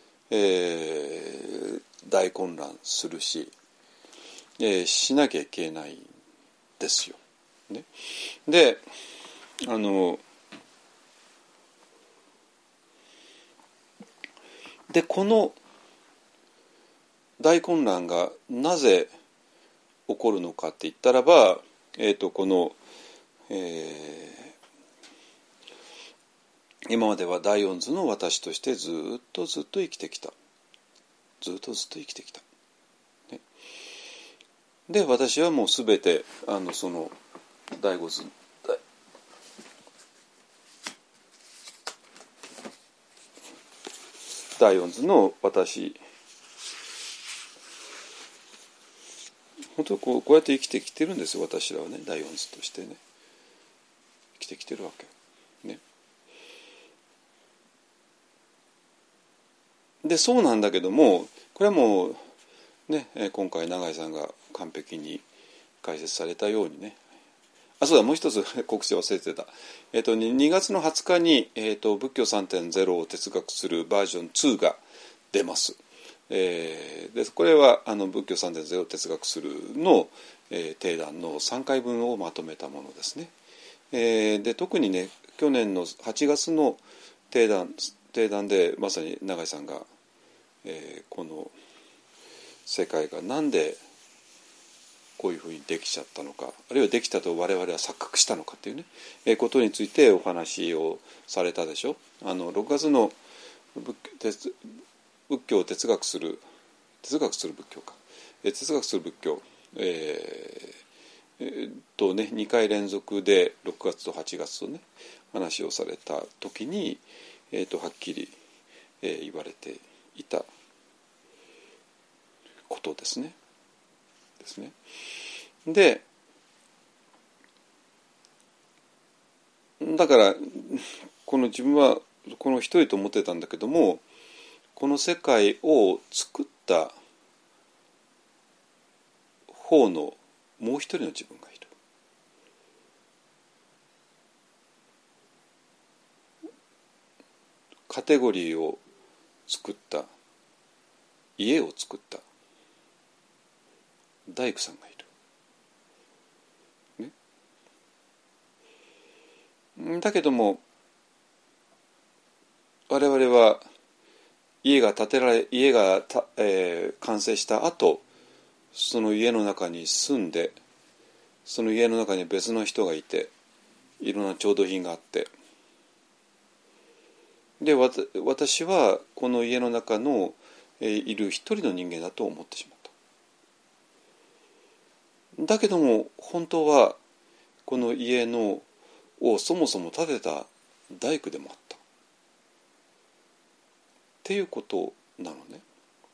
大混乱するし、しなきゃいけないんですよ、ね。でこの大混乱がなぜ起こるのかって言ったらば、この、今までは第四図の私としてずっと生きてきた、ずっと生きてきた、ね。で私はもうすべてその第五図第四図の私、本当にこうやって生きてきてるんですよ、私らはね。第四図としてね生きてきてるわけね。でそうなんだけども、これはもうね、今回永井さんが完璧に解説されたようにね。そうだ、もう一つ告知忘れてた。2月の20日に、仏教 3.0 を哲学するバージョン2が出ます。でこれは仏教 3.0 を哲学するの、定談の3回分をまとめたものですね。で特にね、去年の8月の定談でまさに永井さんが、この世界がなんでこういうふうにできちゃったのか、あるいはできたと我々は錯覚したのかっていうね、ことについてお話をされたでしょ。6月の仏教を哲学する仏教か、哲学する仏教、とね2回連続で6月と8月とね話をされた時に、はっきり、言われていたことですね。でだからこの自分はこの一人と思ってたんだけども、この世界を作った方のもう一人の自分がいる。カテゴリーを作った、家を作った大工さんがいる、ね。だけども我々は家が完成した後、その家の中に住んで、その家の中に別の人がいて、いろんな調度品があって、で私はこの家の中のいる一人の人間だと思ってしまった。だけども本当はこの家をそもそも建てた大工でもあったっていうことなのね。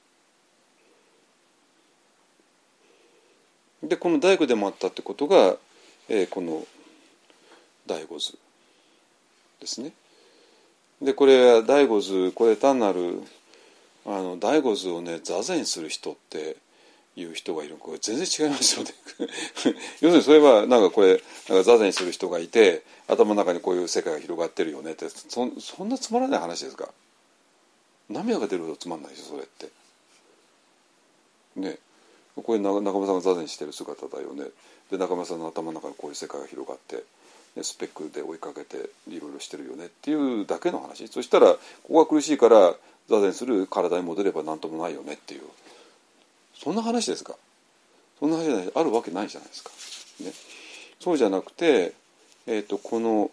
でこの大工でもあったってことが、この第五図ですね。でこれ第五図、これ単なる第五図をね座禅する人っていう人がいる。これ全然違いますよね要するにそれはなんかこれなんか座禅する人がいて、頭の中にこういう世界が広がってるよねって、そんなつまらない話ですか。涙が出るほどつまんないですよそれってね。これ中村さんが座禅してる姿だよね。で中村さんの頭の中にこういう世界が広がって、スペックで追いかけていろいろしてるよねっていうだけの話。そしたらここが苦しいから座禅する体に戻れば何ともないよねっていう、そんな話ですか。そんな話じゃない、あるわけないじゃないですか、ね。そうじゃなくて、この、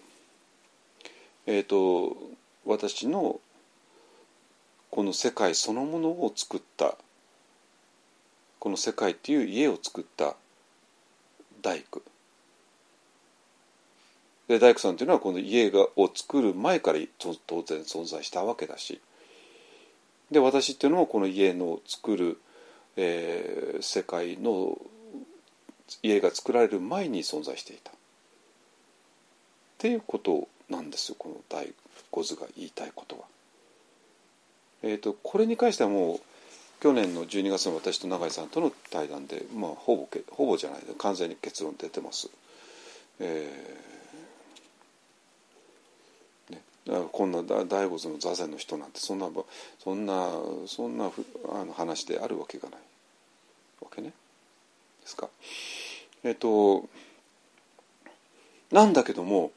私のこの世界そのものを作った、この世界っていう家を作った大工で、大工さんっていうのはこの家を作る前から当然存在したわけだし、で私っていうのもこの家の作る、世界の家が作られる前に存在していたっていうことなんですよ、この第五図が言いたいことは。これに関してはも去年の12月の私と永井さんとの対談で、ほぼじゃない完全に結論出てます。だからこんな第五図の座禅の人なんてそんな話であるわけがないわけね。ですか。なんだけども、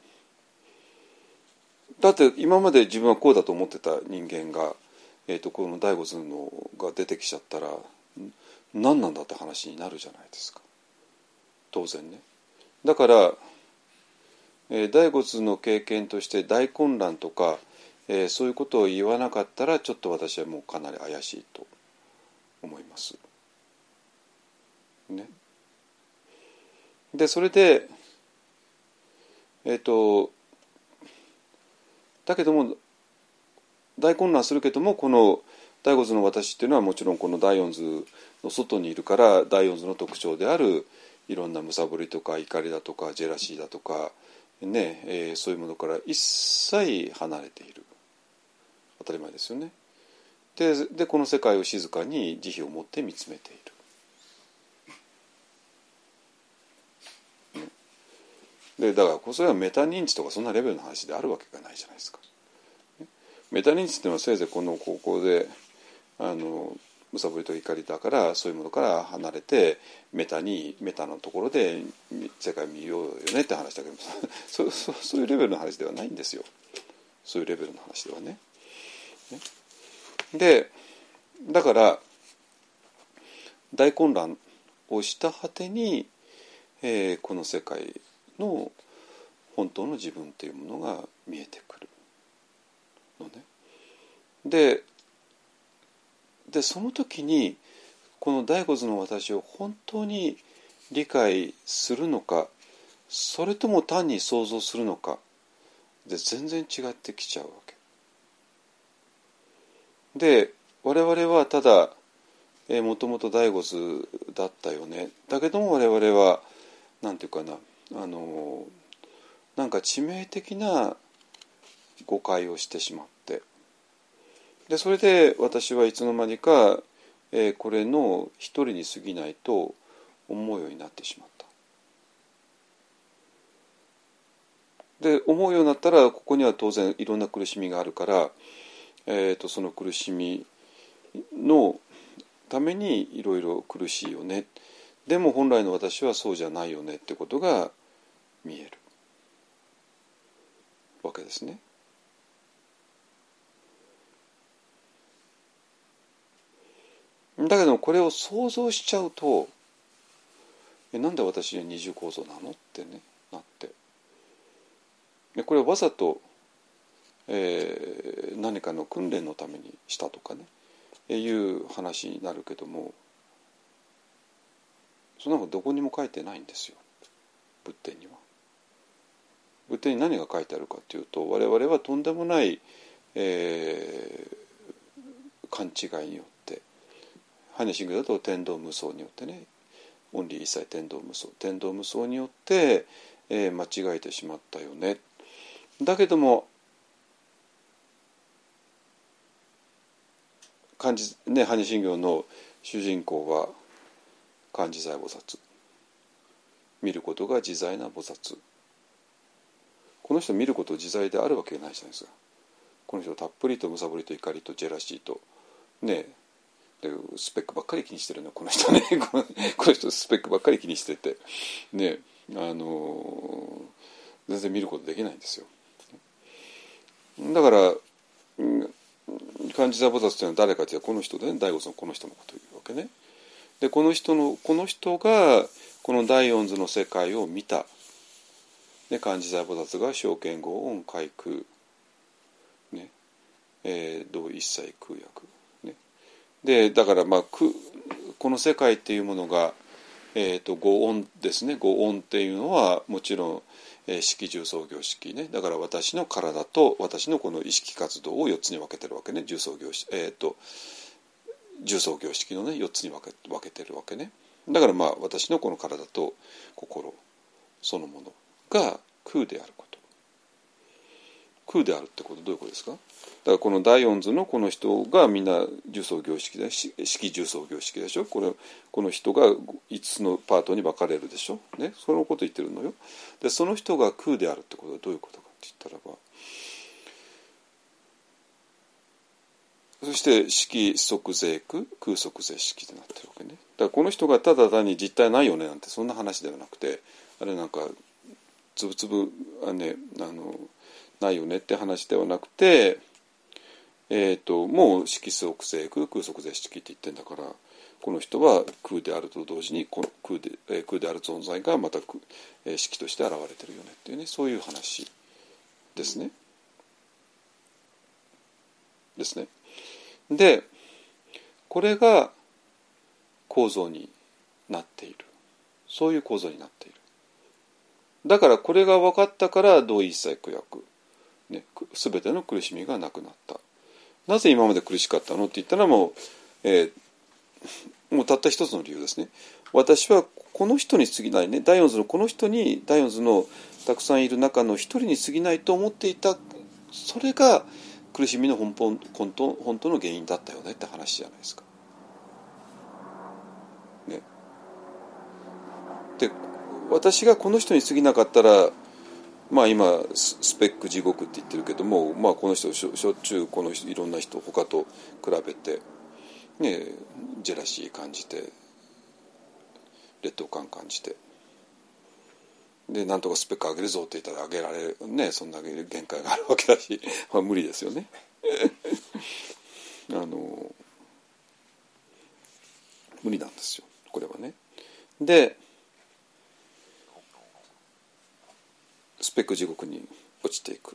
だって今まで自分はこうだと思ってた人間が、この第五図のが出てきちゃったら何なんだって話になるじゃないですか、当然ね。だから第五図の経験として大混乱とか、そういうことを言わなかったらちょっと私はもうかなり怪しいと思います。ね。でそれでだけども大混乱するけども、この第五図の私っていうのはもちろんこの第四図の外にいるから、第四図の特徴であるいろんな貪りとか怒りだとかジェラシーだとかね、そういうものから一切離れている。当たり前ですよね。でこの世界を静かに慈悲を持って見つめている。でだからそれはメタ認知とかそんなレベルの話であるわけがないじゃないですか。メタ認知っていうのはせいぜいこの高校で貪りと怒りだからそういうものから離れてメタのところで世界を見ようよねって話だけどそういうレベルの話ではないんですよ。そういうレベルの話ではね。でだから大混乱をした果てに、この世界の本当の自分というものが見えてくるのね。でその時にこの第五図の私を本当に理解するのか、それとも単に想像するのかで全然違ってきちゃうわけで、我々はただもともと第五図だったよね。だけども我々はなんていうかな、なんか致命的な誤解をしてしまって、でそれで私はいつの間にか、これの一人に過ぎないと思うようになってしまった。で思うようになったらここには当然いろんな苦しみがあるから、その苦しみのためにいろいろ苦しいよね、でも本来の私はそうじゃないよねってことが見えるわけですね。だけどこれを想像しちゃうとなんで私は二重構造なのってねなって、これはわざと、何かの訓練のためにしたとかねいう話になるけども、そんなのどこにも書いてないんですよ、仏典には。仏典に何が書いてあるかというと、我々はとんでもない、勘違いによって、般若心経だと天道無双によってね、オンリー一切天道無双によって、間違えてしまったよね。だけども般若心経の主人公は漢自在菩薩、見ることが自在な菩薩。この人見ること自在であるわけがないじゃないですか。この人たっぷりと貪りと怒りとジェラシーとね、でスペックばっかり気にしてるのこの人ねこの人スペックばっかり気にしててね、全然見ることできないんですよ。だから漢自在菩薩というのは誰かというとこの人で、ね、第五図のこの人のことを言うわけね。でこの人がこの第四図の世界を見た。で漢自在菩薩が正見豪音開空、ね同一切空薬、ね、でだからこの世界っていうものが、豪音ですね。豪音っていうのはもちろん識重創業識ね。だから私の体と私のこの意識活動を4つに分けてるわけね。重創業識、重創業識のね4つに分けてるわけね。だから私のこの体と心そのものが空であること。 空であるってことはどういうことですか？だからこの大音図のこの人がみんな重層形式で式重層形式でしょ。この人が5つのパートに分かれるでしょ、ね、そのこと言ってるのよ。でその人が空であるってことはどういうことかって言ったらば、そして式即税空、空即税式ってなってるわけね。だからこの人がただ単に実体ないよねなんてそんな話ではなくて、あれなんかつぶつぶないよねって話ではなくて、もう色即税空、空即税式って言ってんだから、この人は空であると同時に空である存在がまた式として現れてるよねっていうね、そういう話ですね。でこれが構造になっている、そういう構造になっている。だからこれが分かったから同一切苦役、ね、全ての苦しみがなくなった。なぜ今まで苦しかったのって言ったらもうたった一つの理由ですね。私はこの人に過ぎないね、大音図のこの人に、大音図のたくさんいる中の一人に過ぎないと思っていた、それが苦しみの本当の原因だったよねって話じゃないですか。ね。で私がこの人に過ぎなかったら、まあ今スペック地獄って言ってるけども、まあこの人しょっちゅうこの人いろんな人他と比べて、ね、ジェラシー感じて劣等感感じて、でなんとかスペック上げるぞって言ったら上げられるね、そんな限界があるわけだし、まあ、無理ですよね。無理なんですよこれはね。でスペック地獄に落ちていく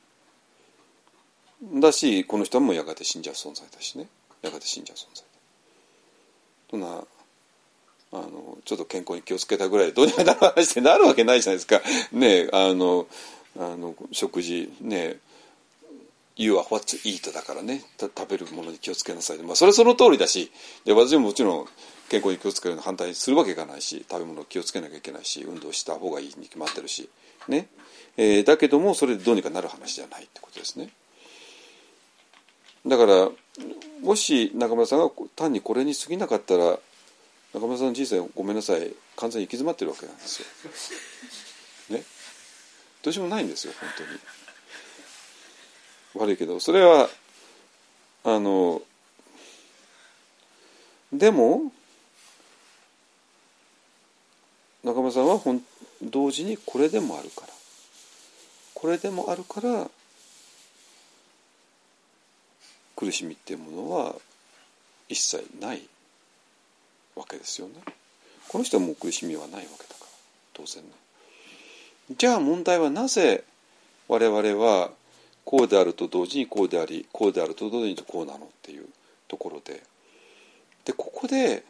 だし、この人はもうやがて死んじゃう存在だしね、やがて死んじゃう存在だ。そんなちょっと健康に気をつけたぐらいでどうにかなる話ってなるわけないじゃないですかね。食事ね、You are what you eat だからね、食べるものに気をつけなさい、まあ、それはその通りだし、で私ももちろん健康に気をつけるの反対するわけがないし、食べ物を気をつけなきゃいけないし、運動した方がいいに決まってるしね、だけどもそれでどうにかなる話じゃないってことですね。だからもし中村さんが単にこれに過ぎなかったら、中村さんの人生ごめんなさい、完全に行き詰まってるわけなんですよ。ね、どうしようもないんですよ本当に。悪いけどそれはでも中村さんは同時にこれでもあるから苦しみっていうものは一切ないわけですよね。この人はもう苦しみはないわけだから当然ね。じゃあ問題はなぜ我々はこうであると同時にこうであり、こうであると同時にこうなのっていうところで、ここで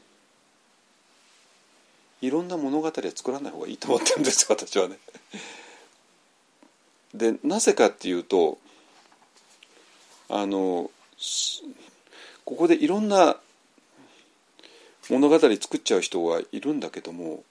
いろんな物語は作らない方がいいと思ってるんです私はね。でなぜかっていうとここでいろんな物語作っちゃう人がいるんだけども、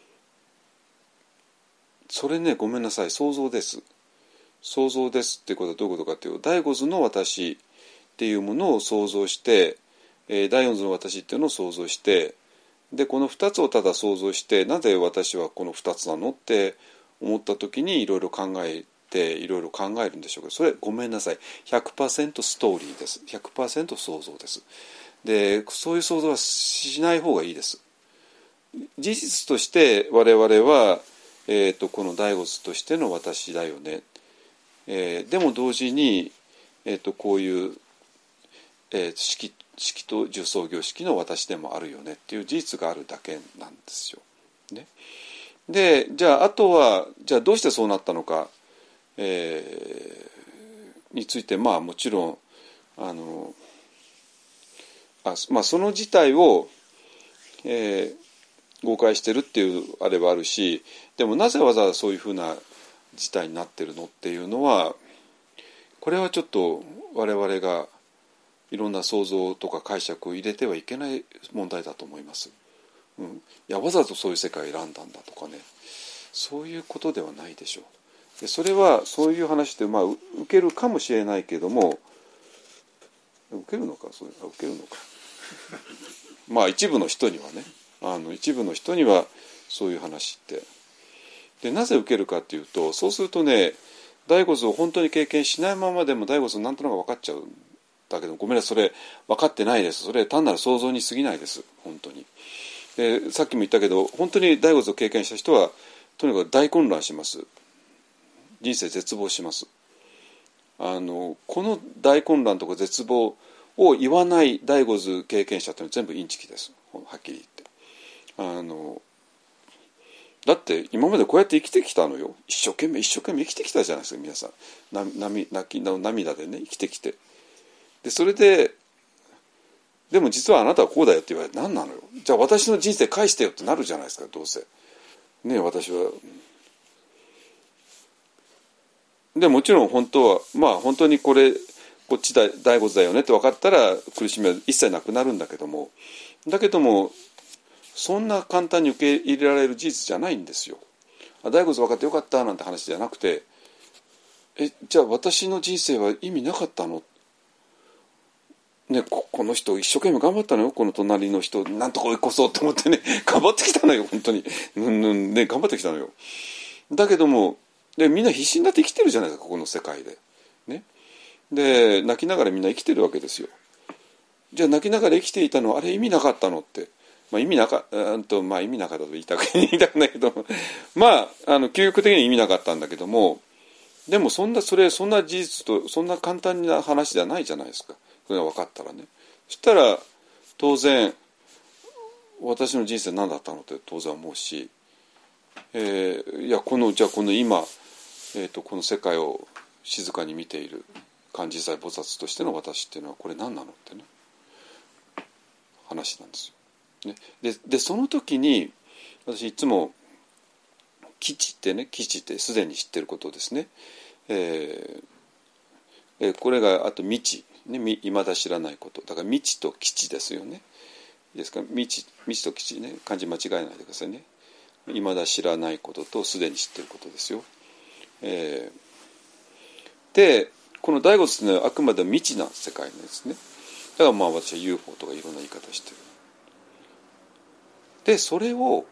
それね、ごめんなさい、想像です。想像ですっていうことはどういうことかっていうと、第五図の私っていうものを想像して、第四図の私っていうのを想像して、でこの2つをただ想像して、なぜ私はこの2つなのって思った時にいろいろ考えていろいろ考えるんでしょうけど、それごめんなさい、 100% ストーリーです。 100% 想像です。でそういう想像はしない方がいいです。事実として我々は、この第五図としての私だよね、でも同時に、こういう、式と重層形式の私でもあるよねっていう事実があるだけなんですよ。ね、でじゃああとはじゃあどうしてそうなったのか、についてまあもちろんその事態を、誤解してるっていうあれはあるし、でもなぜわざわざそういうふうな事態になってるのっていうのは、これはちょっと我々がいろんな想像とか解釈を入れてはいけない問題だと思います。いやわざとそういう世界を選んだんだとかね、そういうことではないでしょう。 でそれはそういう話で、受けるかもしれないけども、受けるのか、受けるのか一部の人にはね、一部の人にはそういう話ってで、なぜ受けるかっていうと、そうするとね、大骨を本当に経験しないままでも大骨なんとなく分かっちゃうんだけど、ごめんなさい、それ分かってないです。それ単なる想像に過ぎないです、本当に。でさっきも言ったけど、本当に大骨を経験した人はとにかく大混乱します。人生絶望します。この大混乱とか絶望を言わない大骨経験者ってのは全部インチキです、はっきり言って。だって今までこうやって生きてきたのよ。一生懸命生きてきたじゃないですか、皆さん。涙でね生きてきて、でそれででも実はあなたはこうだよって言われて、何なのよ、じゃあ私の人生返してよってなるじゃないですか、どうせね。私はでもちろん本当は本当にこっち大骨だよねって分かったら苦しみは一切なくなるんだけども、そんな簡単に受け入れられる事実じゃないんですよ。大骨分かってよかったなんて話じゃなくて、じゃあ私の人生は意味なかったの、ね、この人一生懸命頑張ったのよ、この隣の人なんとか追い越そうと思ってね頑張ってきたのよ、本当にね、頑張ってきたのよ。だけどもみんな必死になって生きてるじゃないですか、ここの世界でね。で泣きながらみんな生きてるわけですよ。じゃあ泣きながら生きていたのはあれ意味なかったのって、意味なかったと言いたくないけど究極的には意味なかったんだけども、でもそんな事実とそんな簡単な話じゃないじゃないですか、それが分かったらね。そしたら当然私の人生何だったのって当然思うし、いやこの今、この世界を静かに見ている観自在菩薩としての私っていうのはこれ何なのってね話なんですよ。でその時に私いつも基地ってすでに知ってることですね。これがあと未知ね、未だ知らないことだから未知と基地ですよね。いいですか、未知と基地ね、漢字間違えないでくださいね。未だ知らないこととすでに知ってることですよ。でこの大骨というのはあくまで未知な世界なんですね。だから私は UFO とかいろんな言い方してる。でそれを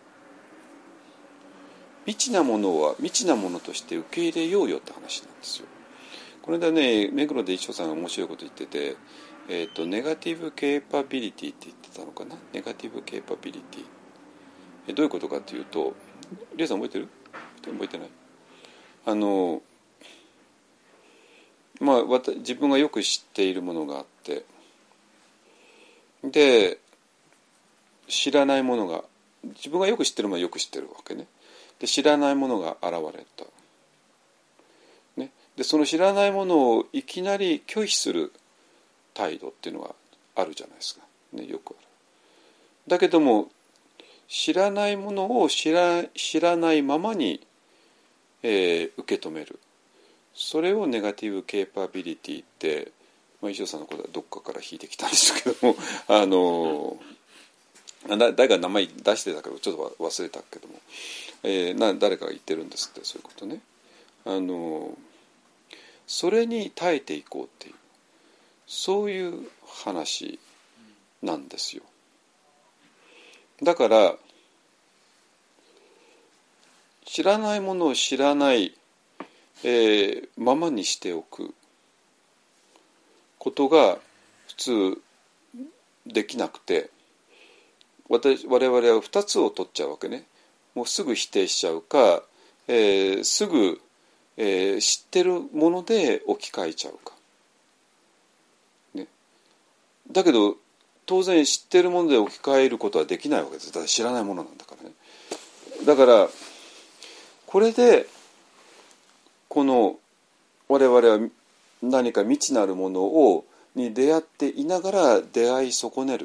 未知なものは未知なものとして受け入れようよって話なんですよ。これでね、目黒で一生さんが面白いこと言ってて、ネガティブケーパビリティって言ってたのかな。ネガティブケーパビリティ、どういうことかというと、リエさん覚えてる？覚えてない？自分がよく知っているものがあって、で知らないものが、自分がよく知ってるものはよく知ってるわけね。で知らないものが現れた、ね、でその知らないものをいきなり拒否する態度っていうのがあるじゃないですか、ね、よくある。だけども知らないものを知らないままに、受け止める、それをネガティブケーパビリティって、石尾さんのことはどっかから引いてきたんですけども誰か名前出してたけどちょっと忘れたけども、誰かが言ってるんですって、そういうことね。それに耐えていこうっていう、そういう話なんですよ。だから知らないものを知らない、ままにしておくことが普通できなくて、我々は2つを取っちゃうわけね。もうすぐ否定しちゃうか、すぐ、知ってるもので置き換えちゃうか、ね。だけど当然知ってるもので置き換えることはできないわけです。だから知らないものなんだからね。だからこれでこの我々は何か未知なるものに出会っていながら出会い損ね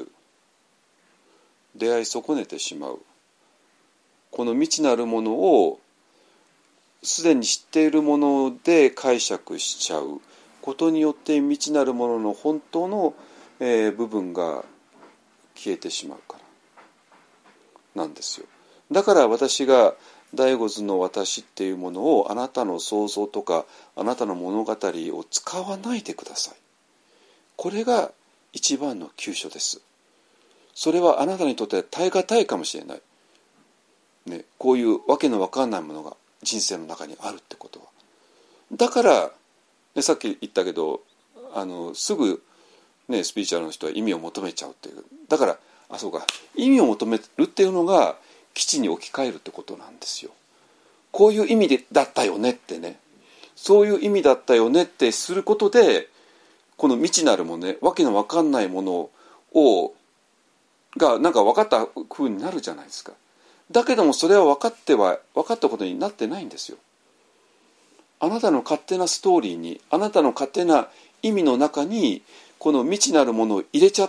てしまう、この未知なるものをすでに知っているもので解釈しちゃうことによって未知なるものの本当の、部分が消えてしまうからなんですよ。だから私が第五図の私っていうものをあなたの想像とかあなたの物語を使わないでください。これが一番の急所です。それはあなたにとっては耐え難いかもしれない、ね、こういうわけのわかんないものが人生の中にあるってことは。だから、ね、さっき言ったけどすぐ、ね、スピリチュアルの人は意味を求めちゃうっていう。だからそうか、意味を求めるっていうのが基地に置き換えるってことなんですよ。こういう意味だったよねってね、そういう意味だったよねってすることで、この未知なるものね、わけのわかんないものがなんか分かった風になるじゃないですか。だけどもそれは分かったことになってないんですよ。あなたの勝手なストーリーに、あなたの勝手な意味の中にこの未知なるものを入れちゃって、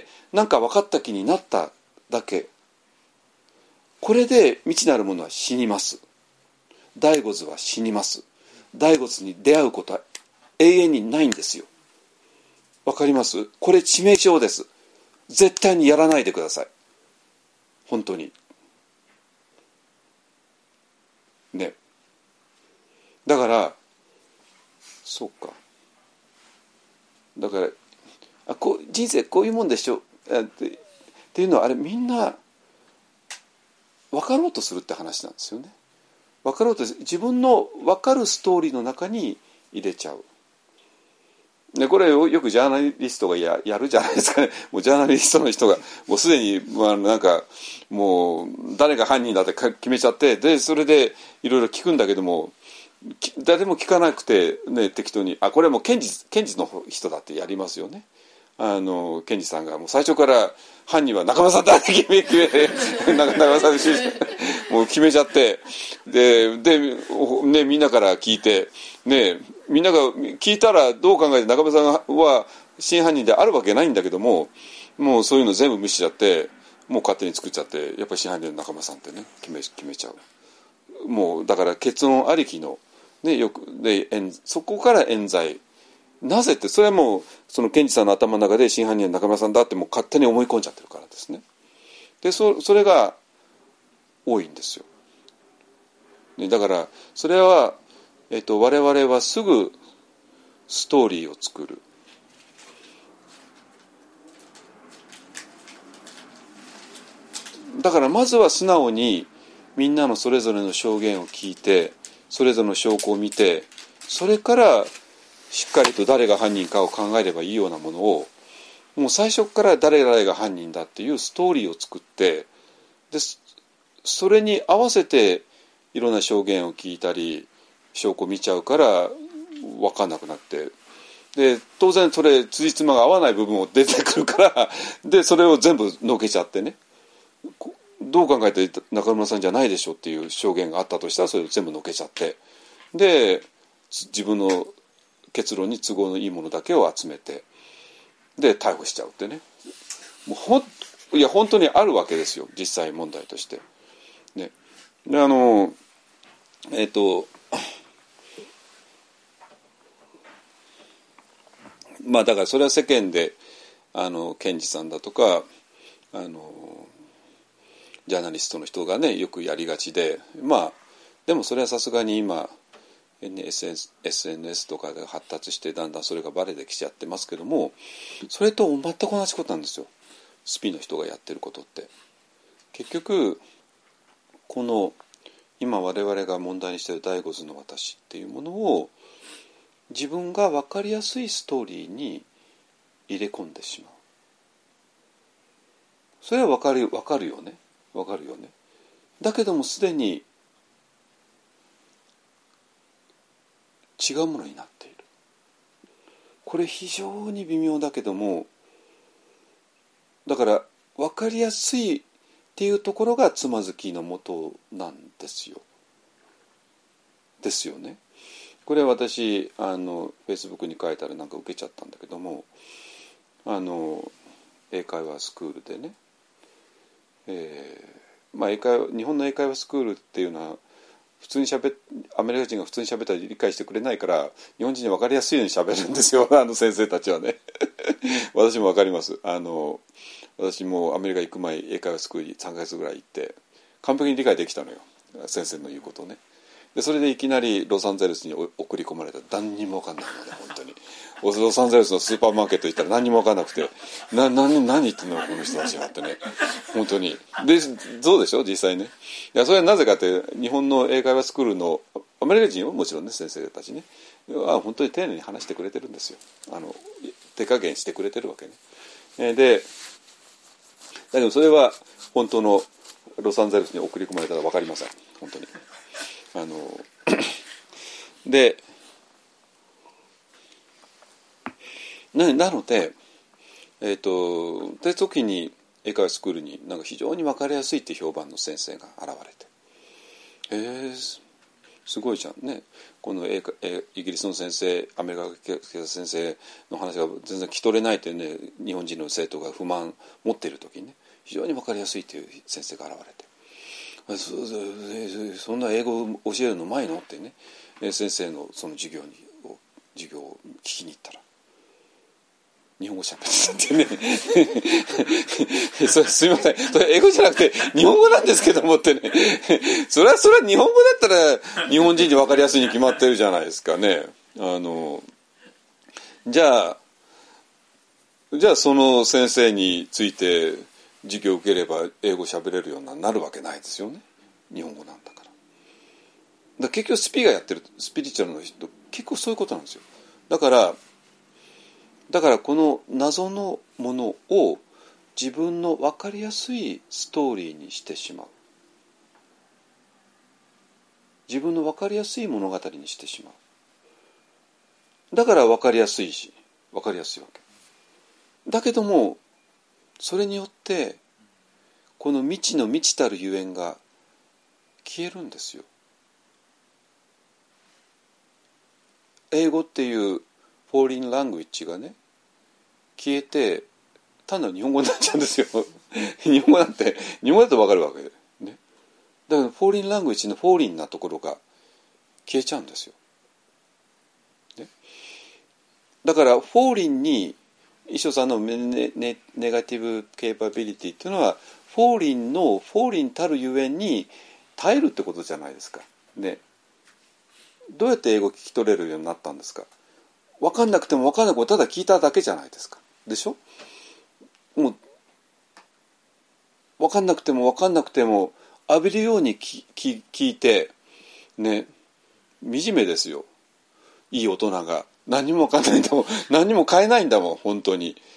なんか分かった気になっただけ。これで未知なるものは死にます。第五図は死にます。第五図に出会うことは永遠にないんですよ。わかります？これ致命傷です。絶対にやらないでください。本当にね。だからそうか、だから人生こういうもんでしょっていうのは、あれみんな分かろうとするって話なんですよね。分かろうと自分の分かるストーリーの中に入れちゃう。でこれをよくジャーナリストが やるじゃないですかね。もうジャーナリストの人がもうすでに、なんかもう誰が犯人だって決めちゃって、でそれでいろいろ聞くんだけども、誰も聞かなくて、ね、適当にこれはもう検事の人だってやりますよね。検事さんがもう最初から犯人は中村さんだって決め中村さんでもう決めちゃって、で、ね、みんなから聞いて、ね、みんなが聞いたらどう考えて中村さんは真犯人であるわけないんだけども、もうそういうの全部無視しちゃって、もう勝手に作っちゃって、やっぱり真犯人の中村さんってね決めちゃう。もうだから結論ありきの、ね、そこから冤罪。なぜって、それはもうその検事さんの頭の中で真犯人は中村さんだってもう勝手に思い込んじゃってるからですね。でそれが多いんですよ。だからそれは、我々はすぐストーリーを作る。だからまずは素直にみんなのそれぞれの証言を聞いて、それぞれの証拠を見て、それからしっかりと誰が犯人かを考えればいいようなものを、もう最初から誰々が犯人だっていうストーリーを作って、でそれに合わせていろんな証言を聞いたり証拠を見ちゃうから分かんなくなって、で当然それ辻褄が合わない部分も出てくるからでそれを全部のけちゃってね、どう考えて中村さんじゃないでしょっていう証言があったとしたらそれを全部のけちゃって、で自分の結論に都合のいいものだけを集めて、で逮捕しちゃうってね、もう本当にあるわけですよ、実際問題としてね。でだからそれは世間で検事さんだとかジャーナリストの人がねよくやりがちで、でもそれはさすがに今SNS とかで発達してだんだんそれがバレてきちゃってますけども、それと全く同じことなんですよ、スピの人がやってることって。結局この今我々が問題にしている第五図の私っていうものを自分が分かりやすいストーリーに入れ込んでしまう。それは分かるよね。だけどもすでに違うものになっている。これ非常に微妙だけども、だから分かりやすいっていうところがつまずきのもとなんですよね。これ私Facebook に書いたらなんか受けちゃったんだけども、英会話スクールでね、日本の英会話スクールっていうのは普通にアメリカ人が普通に喋ったら理解してくれないから日本人に分かりやすいように喋るんですよ先生たちはね私も分かります。私もアメリカ行く前英会話スクールに3ヶ月ぐらい行って完璧に理解できたのよ。 先生の言うことをね。でそれでいきなりロサンゼルスに送り込まれたら何にも分かんないので、本当にロサンゼルスのスーパーマーケット行ったら何にも分かんなくて、何言ってんのこの人たちはってね、本当に。でそうでしょ実際ね。いやそれはなぜかって日本の英会話スクールのアメリカ人はもちろんね先生たちねは本当に丁寧に話してくれてるんですよ。手加減してくれてるわけね。でだけどそれは本当のロサンゼルスに送り込まれたら分かりません本当に。でなのでで時に英会話スクールになんか非常に分かりやすいって評判の先生が現れて、すごいじゃんね。このイギリスの先生、アメリカの先生の話が全然聞き取れないってね、日本人の生徒が不満持っている時にね、非常に分かりやすいっていう先生が現れて、そんな英語を教えるのうまいのってね、先生のその授業を聞きに行ったら日本語喋ってねすみません、英語じゃなくて日本語なんですけどもってねそれは日本語だったら日本人に分かりやすいに決まってるじゃないですかね。じゃあその先生について授業を受ければ英語喋れるようになるわけないですよね。日本語なんだから。結局スピがやってるスピリチュアルの人結構そういうことなんですよ。だからこの謎のものを自分の分かりやすいストーリーにしてしまう。自分の分かりやすい物語にしてしまう。だから分かりやすいわけ。だけどもそれによってこの未知の未知たるゆえんが消えるんですよ。英語っていうフォーリンラングイッジがね消えて単なる日本語になっちゃうんですよ日本語だと分かるわけでね。だからフォーリンラングイッジのフォーリンなところが消えちゃうんですよ、ね、だからフォーリンに一生さんのネガティブケーパビリティっていうのはフォーリンたるゆえんに耐えるってことじゃないですかね。どうやって英語聞き取れるようになったんですか。分かんなくてもただ聞いただけじゃないですか。でしょ。もう分かんなくても浴びるように聞いてね、惨めですよ。いい大人が何にも分かんないんだもん、何にも買えないんだもん本当に。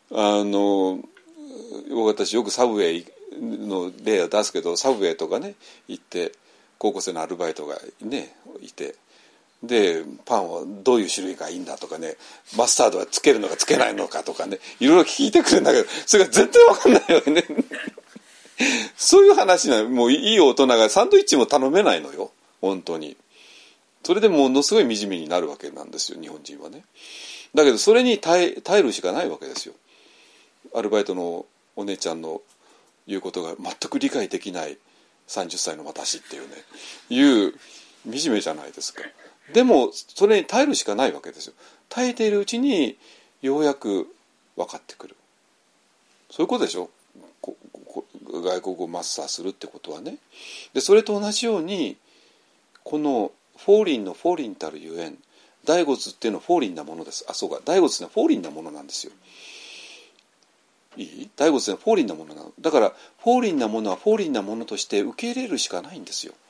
私よくサブウェイの例を出すけど、サブウェイとかね行って高校生のアルバイトがねいて、でパンはどういう種類がいいんだとかね、マスタードはつけるのかつけないのかとかね、いろいろ聞いてくるんだけどそれが全然分かんないよねそういう話なの。もういい大人がサンドイッチも頼めないのよ本当に。それでものすごい惨めになるわけなんですよ日本人はね。だけどそれに耐えるしかないわけですよ。アルバイトのお姉ちゃんの言うことが全く理解できない30歳の私っていうね、いう惨めじゃないですか。でもそれに耐えるしかないわけですよ。耐えているうちにようやく分かってくる。そういうことでしょ。外国語をマスターするってことはね。でそれと同じようにこのフォーリンたるゆえん、第五っていうのはフォーリンなものです。そうか、第五っていうのはフォーリンなものなんですよ。いい？第五っていうのはフォーリンなものなの。だからフォーリンなものはフォーリンなものとして受け入れるしかないんですよ。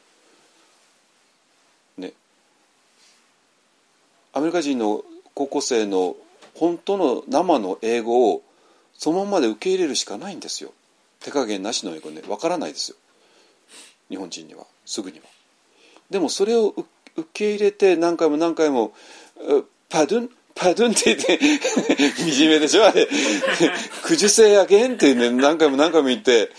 ね。アメリカ人の高校生の本当の生の英語をそのままで受け入れるしかないんですよ。手加減なしの英語ね、わからないですよ。日本人にはすぐには。でもそれを受け入れて何回もパドゥンって言って惨めでしょあれクジュセアゲンってね何回も言って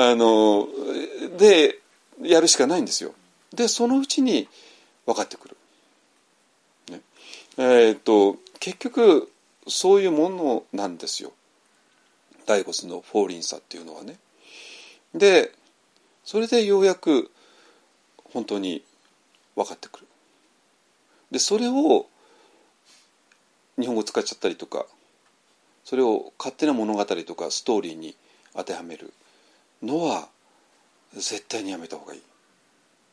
でやるしかないんですよ。でそのうちに分かってくる、ね、結局そういうものなんですよ第五のフォーリンさっていうのはね。でそれでようやく本当に分かってくる。でそれを日本語使っちゃったりとか、それを勝手な物語とかストーリーに当てはめるのは絶対にやめた方がいい。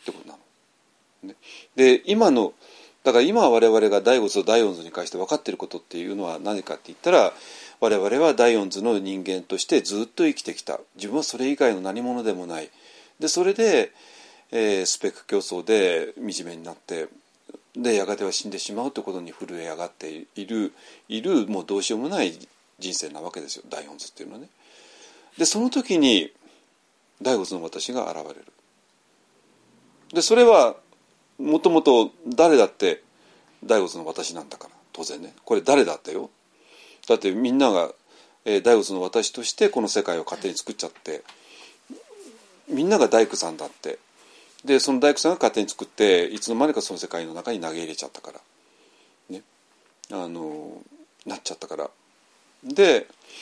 ってことなの、ね、でだから今我々が第五図と第四図に関して分かっていることっていうのは何かって言ったら、我々は第四図の人間としてずっと生きてきた。自分はそれ以外の何者でもない。でそれで、スペック競争で惨めになって、でやがては死んでしまうということに震え上がっているもうどうしようもない人生なわけですよ、第四図っていうのはね。でその時に第五図の私が現れる。でそれはもともと誰だって第五図の私なんだから、当然ね、これ誰だってよ。だってみんなが、第五図の私としてこの世界を勝手に作っちゃって、みんなが大工さんだって、でその大工さんが勝手に作っていつの間にかその世界の中に投げ入れちゃったからね、なっちゃったから、で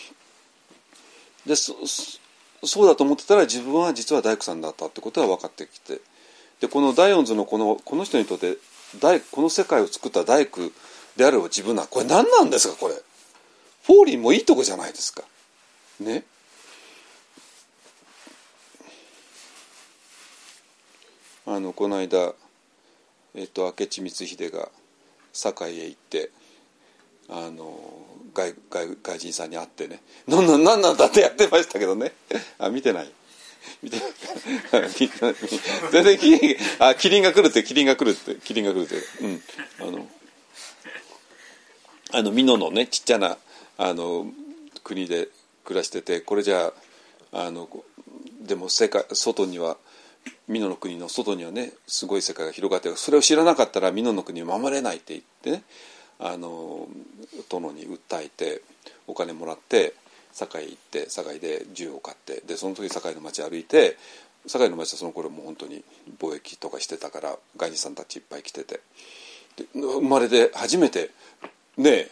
そうだと思ってたら自分は実は大工さんだったってことが分かってきて、でこの第四図のこの人にとってこの世界を作った大工であれば自分はこれ何なんですか、これフォーリンもいいとこじゃないですかね。この間、明智光秀が堺へ行って外人さんに会ってね、なんなんだってやってましたけどね見てない全然キリンが来るって美濃のねちっちゃな国で暮らしてて、これじゃでも外には美濃の国の外にはねすごい世界が広がって、それを知らなかったら美濃の国を守れないって言ってね、殿に訴えてお金もらって堺へ行って、堺で銃を買って、でその時堺の町歩いて、堺の町はその頃もう本当に貿易とかしてたから外人さんたちいっぱい来てて、で生まれて初めてね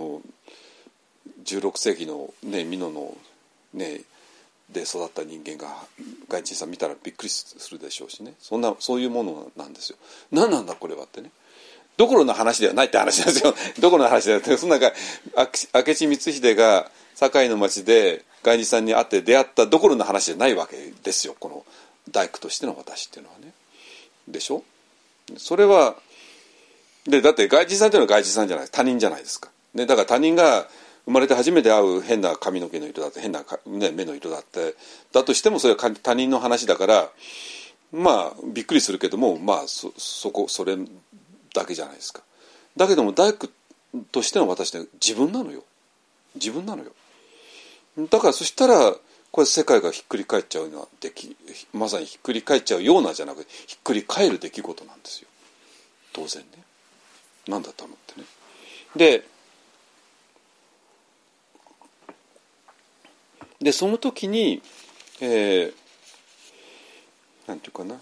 16世紀のね美濃のねで育った人間が外人さん見たらびっくりするでしょうしね、そういうものなんですよ。何なんだこれはってね、どころの話ではないって話なんですよどころの話ではなくて、その中明智光秀が堺の町で外人さんに会って出会ったどころの話じゃないわけですよ、この大工としての私っていうのはね。でしょ。それはでだって外人さんっていうのは外人さんじゃない、他人じゃないですか、ね、だから他人が生まれて初めて会う変な髪の毛の色だって変な、ね、目の色だってだとしてもそれは他人の話だからまあびっくりするけども、まあそれだけじゃないですか。だけども大工としての私って自分なのよ。だからそしたらこれ世界がひっくり返っちゃうようなまさにひっくり返っちゃうようなじゃなくてひっくり返る出来事なんですよ、当然ね。なんだと思ってね。でその時に、なんていうかな、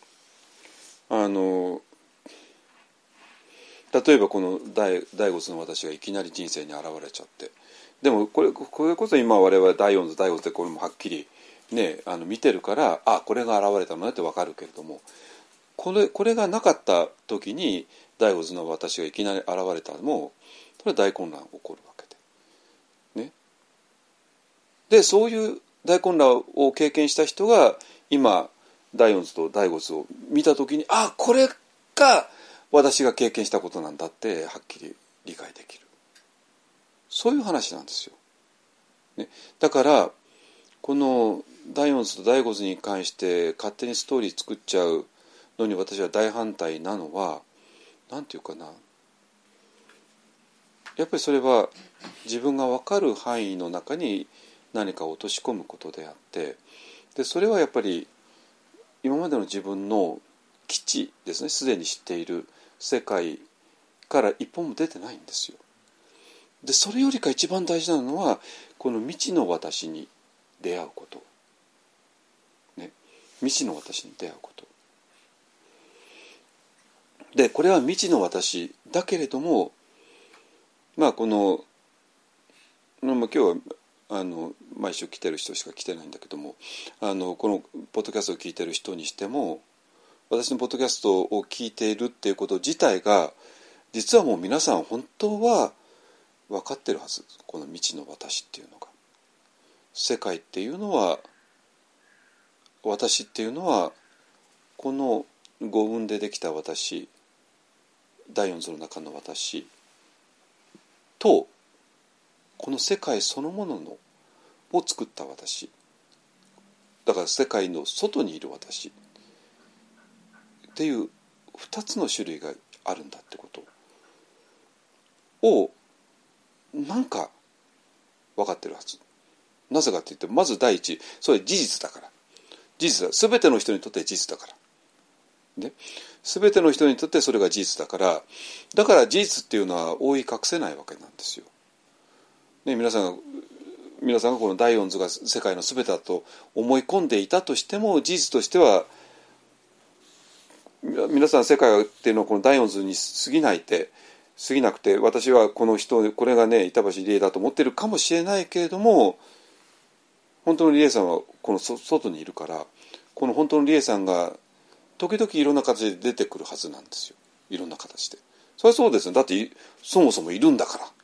例えばこの第五図の私がいきなり人生に現れちゃって、でもこれこそ今我々第四図でこれもはっきりね見てるから、これが現れたのねって分かるけれども、これがなかった時に第五図の私がいきなり現れたのもそれは大混乱が起こるわけでね。でそういう大混乱を経験した人が今第四図と第五図を見た時に、これが私が経験したことなんだってはっきり理解できる、そういう話なんですよ、ね。だからこの第四図と第五図に関して勝手にストーリー作っちゃうのに私は大反対なのは、なんていうかな、やっぱりそれは自分が分かる範囲の中に何かを落とし込むことであって、でそれはやっぱり今までの自分の基地ですね、すでに知っている世界から一歩も出てないんですよ。でそれよりか一番大事なのはこの未知の私に出会うこと、ね、未知の私に出会うことで、これは未知の私だけれども、この、今日は毎週来てる人しか来てないんだけども、このポッドキャストを聞いてる人にしても、私のポッドキャストを聞いているっていうこと自体が実はもう皆さん本当は分かってるはず。この未知の私っていうのが、世界っていうのは、私っていうのはこの五運でできた私、第四図の中の私と、この世界そのもののを作った私、だから世界の外にいる私っていう2つの種類があるんだってことをなんか分かってるはず。なぜかって言って、まず第一、それ事実だから。事実だ。全ての人にとって事実だから。で、全ての人にとってそれが事実だから、だから事実っていうのは覆い隠せないわけなんですよ。ね、皆さんがこの第四図が世界の全てだと思い込んでいたとしても、事実としては皆さん世界っていうのはこの第四図に過ぎなくて、私はこの人、これがね板橋理恵だと思ってるかもしれないけれども、本当の理恵さんはこの外にいるから、この本当の理恵さんが時々いろんな形で出てくるはずなんですよ。いろんな形で。それはそうですね。だってそもそもいるんだからね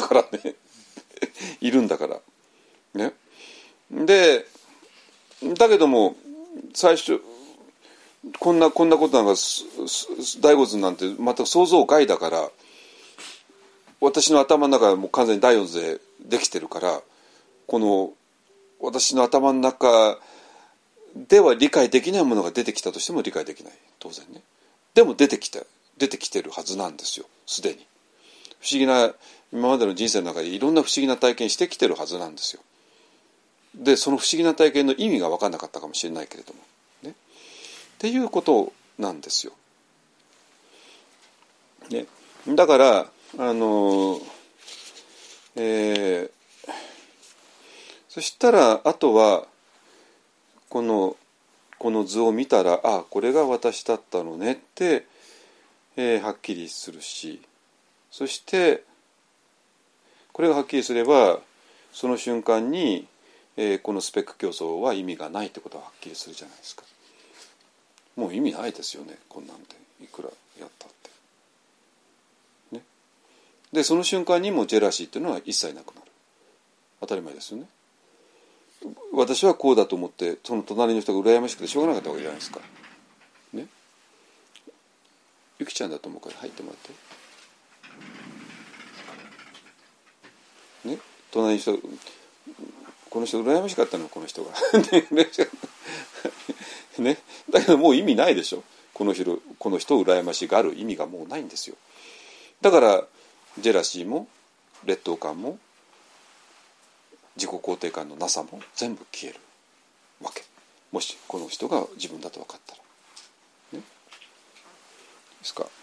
いるんだからね。でだけども最初こんなことなんか第五図なんて全く想像外だから、私の頭の中はもう完全に第四図でできてるから、この私の頭の中では理解できないものが出てきたとしても理解できない、当然ね。でも出てきてるはずなんですよ、すでに。不思議な、今までの人生の中でいろんな不思議な体験してきてるはずなんですよ。でその不思議な体験の意味が分からなかったかもしれないけれどもね、っていうことなんですよ。ね、だからそしたらあとはこの図を見たら、あ、これが私だったのねって、はっきりするし、そしてこれがはっきりすればその瞬間に、このスペック競争は意味がないってことははっきりするじゃないですか。もう意味ないですよね、こんなんでいくらやったってね。でその瞬間にもジェラシーっていうのは一切なくなる。当たり前ですよね。私はこうだと思ってその隣の人が羨ましくてしょうがなかったわけじゃないですかね。ゆきちゃんだと思うから入ってもらってね。隣の人、この人羨ましかったの、この人がね。だけどもう意味ないでしょ、この人を羨ましがる意味がもうないんですよ。だからジェラシーも劣等感も自己肯定感のなさも全部消えるわけ。もしこの人が自分だと分かったらね。ですか。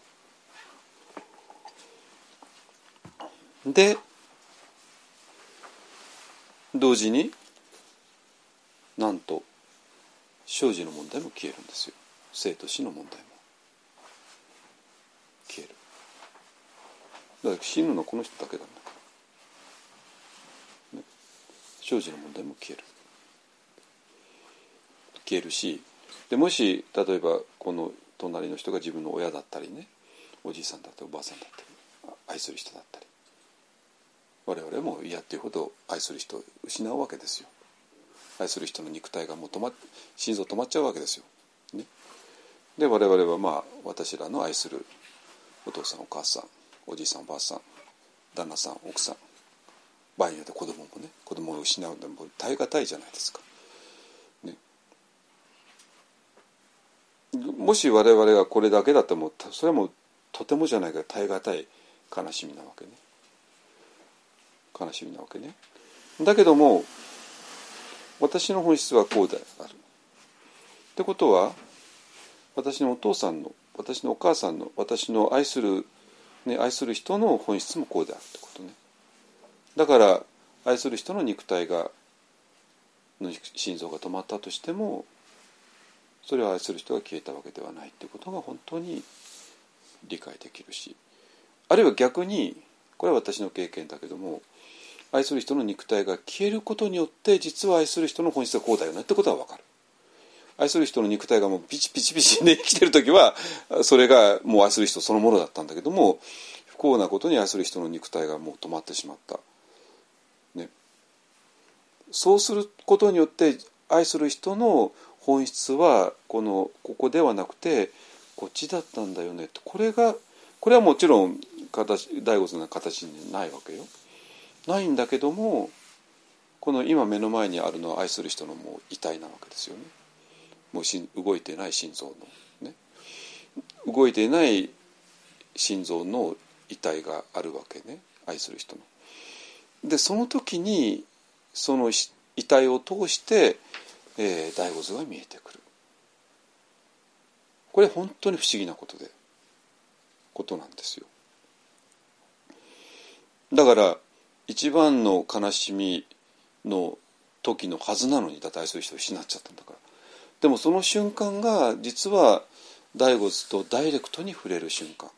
で同時になんと生死の問題も消えるんですよ。生と死の問題も消える。だから死ぬのはこの人だけなんだから、ね、生死の問題も消えるし、でもし例えばこの隣の人が自分の親だったりね、おじいさんだったりおばあさんだったり愛する人だったり、我々も嫌っていうほど愛する人を失うわけですよ。愛する人の肉体がもう心臓止まっちゃうわけですよ、ね。で我々はまあ私らの愛するお父さんお母さんおじいさんおばあさん旦那さん奥さん、場合によって子供もね、子供を失うのも耐え難いじゃないですか、ね。もし我々がこれだけだともそれはもうとてもじゃないけど耐え難い悲しみなわけね。悲しみなわけね。だけども私の本質はこうであるってことは、私のお父さんの私のお母さんの私の愛する人の本質もこうであるってことね。だから愛する人の肉体の心臓が止まったとしても、それは愛する人が消えたわけではないっていうことが本当に理解できるし、あるいは逆にこれは私の経験だけども、愛する人の肉体が消えることによって実は愛する人の本質はこうだよねってことは分かる。愛する人の肉体がもうピチピチピチで生きてる時はそれがもう愛する人そのものだったんだけども、不幸なことに愛する人の肉体がもう止まってしまった、ね。そうすることによって愛する人の本質はここではなくてこっちだったんだよねと。これはもちろん大仏の形にないわけよ。ないんだけども、この今目の前にあるのは愛する人のもう遺体なわけですよね。もう動いていない心臓のね、動いていない心臓の遺体があるわけね、愛する人の。でその時にその遺体を通して、大仏が見えてくる。これ本当に不思議なことなんですよ。だから一番の悲しみの時のはずなのに、だって愛する人を失っちゃったんだから。でもその瞬間が実は大仏とダイレクトに触れる瞬間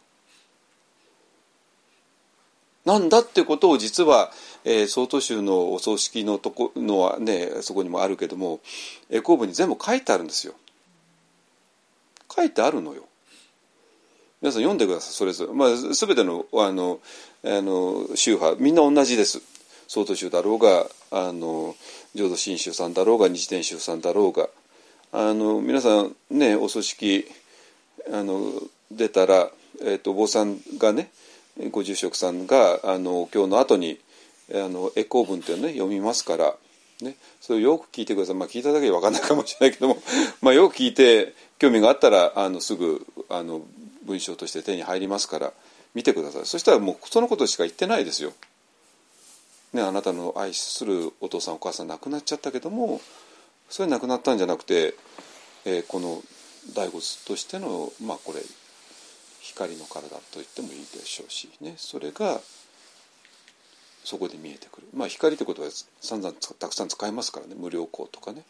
なんだってことを、実は、曹洞宗のお葬式のとこのはね、そこにもあるけども、後部に全部書いてあるんですよ。書いてあるのよ。皆さん読んでください、それぞれ。全ての宗派みんな同じです。曹洞宗だろうが浄土真宗さんだろうが日蓮宗さんだろうが、皆さんね、お葬式出たら、お坊さんがね、ご住職さんが今日の後に回文っていうのね読みますから、ね、それをよく聞いてください。聞いただけで分かんないかもしれないけどもよく聞いて興味があったらすぐ文章として手に入りますから見てください。そしたらもうそのことしか言ってないですよ。ね、あなたの愛するお父さんお母さん亡くなっちゃったけども、それ亡くなったんじゃなくて、この大仏としてのこれ光の体と言ってもいいでしょうしね、それがそこで見えてくる。光ということは散々たくさん使えますからね、無量光とかね、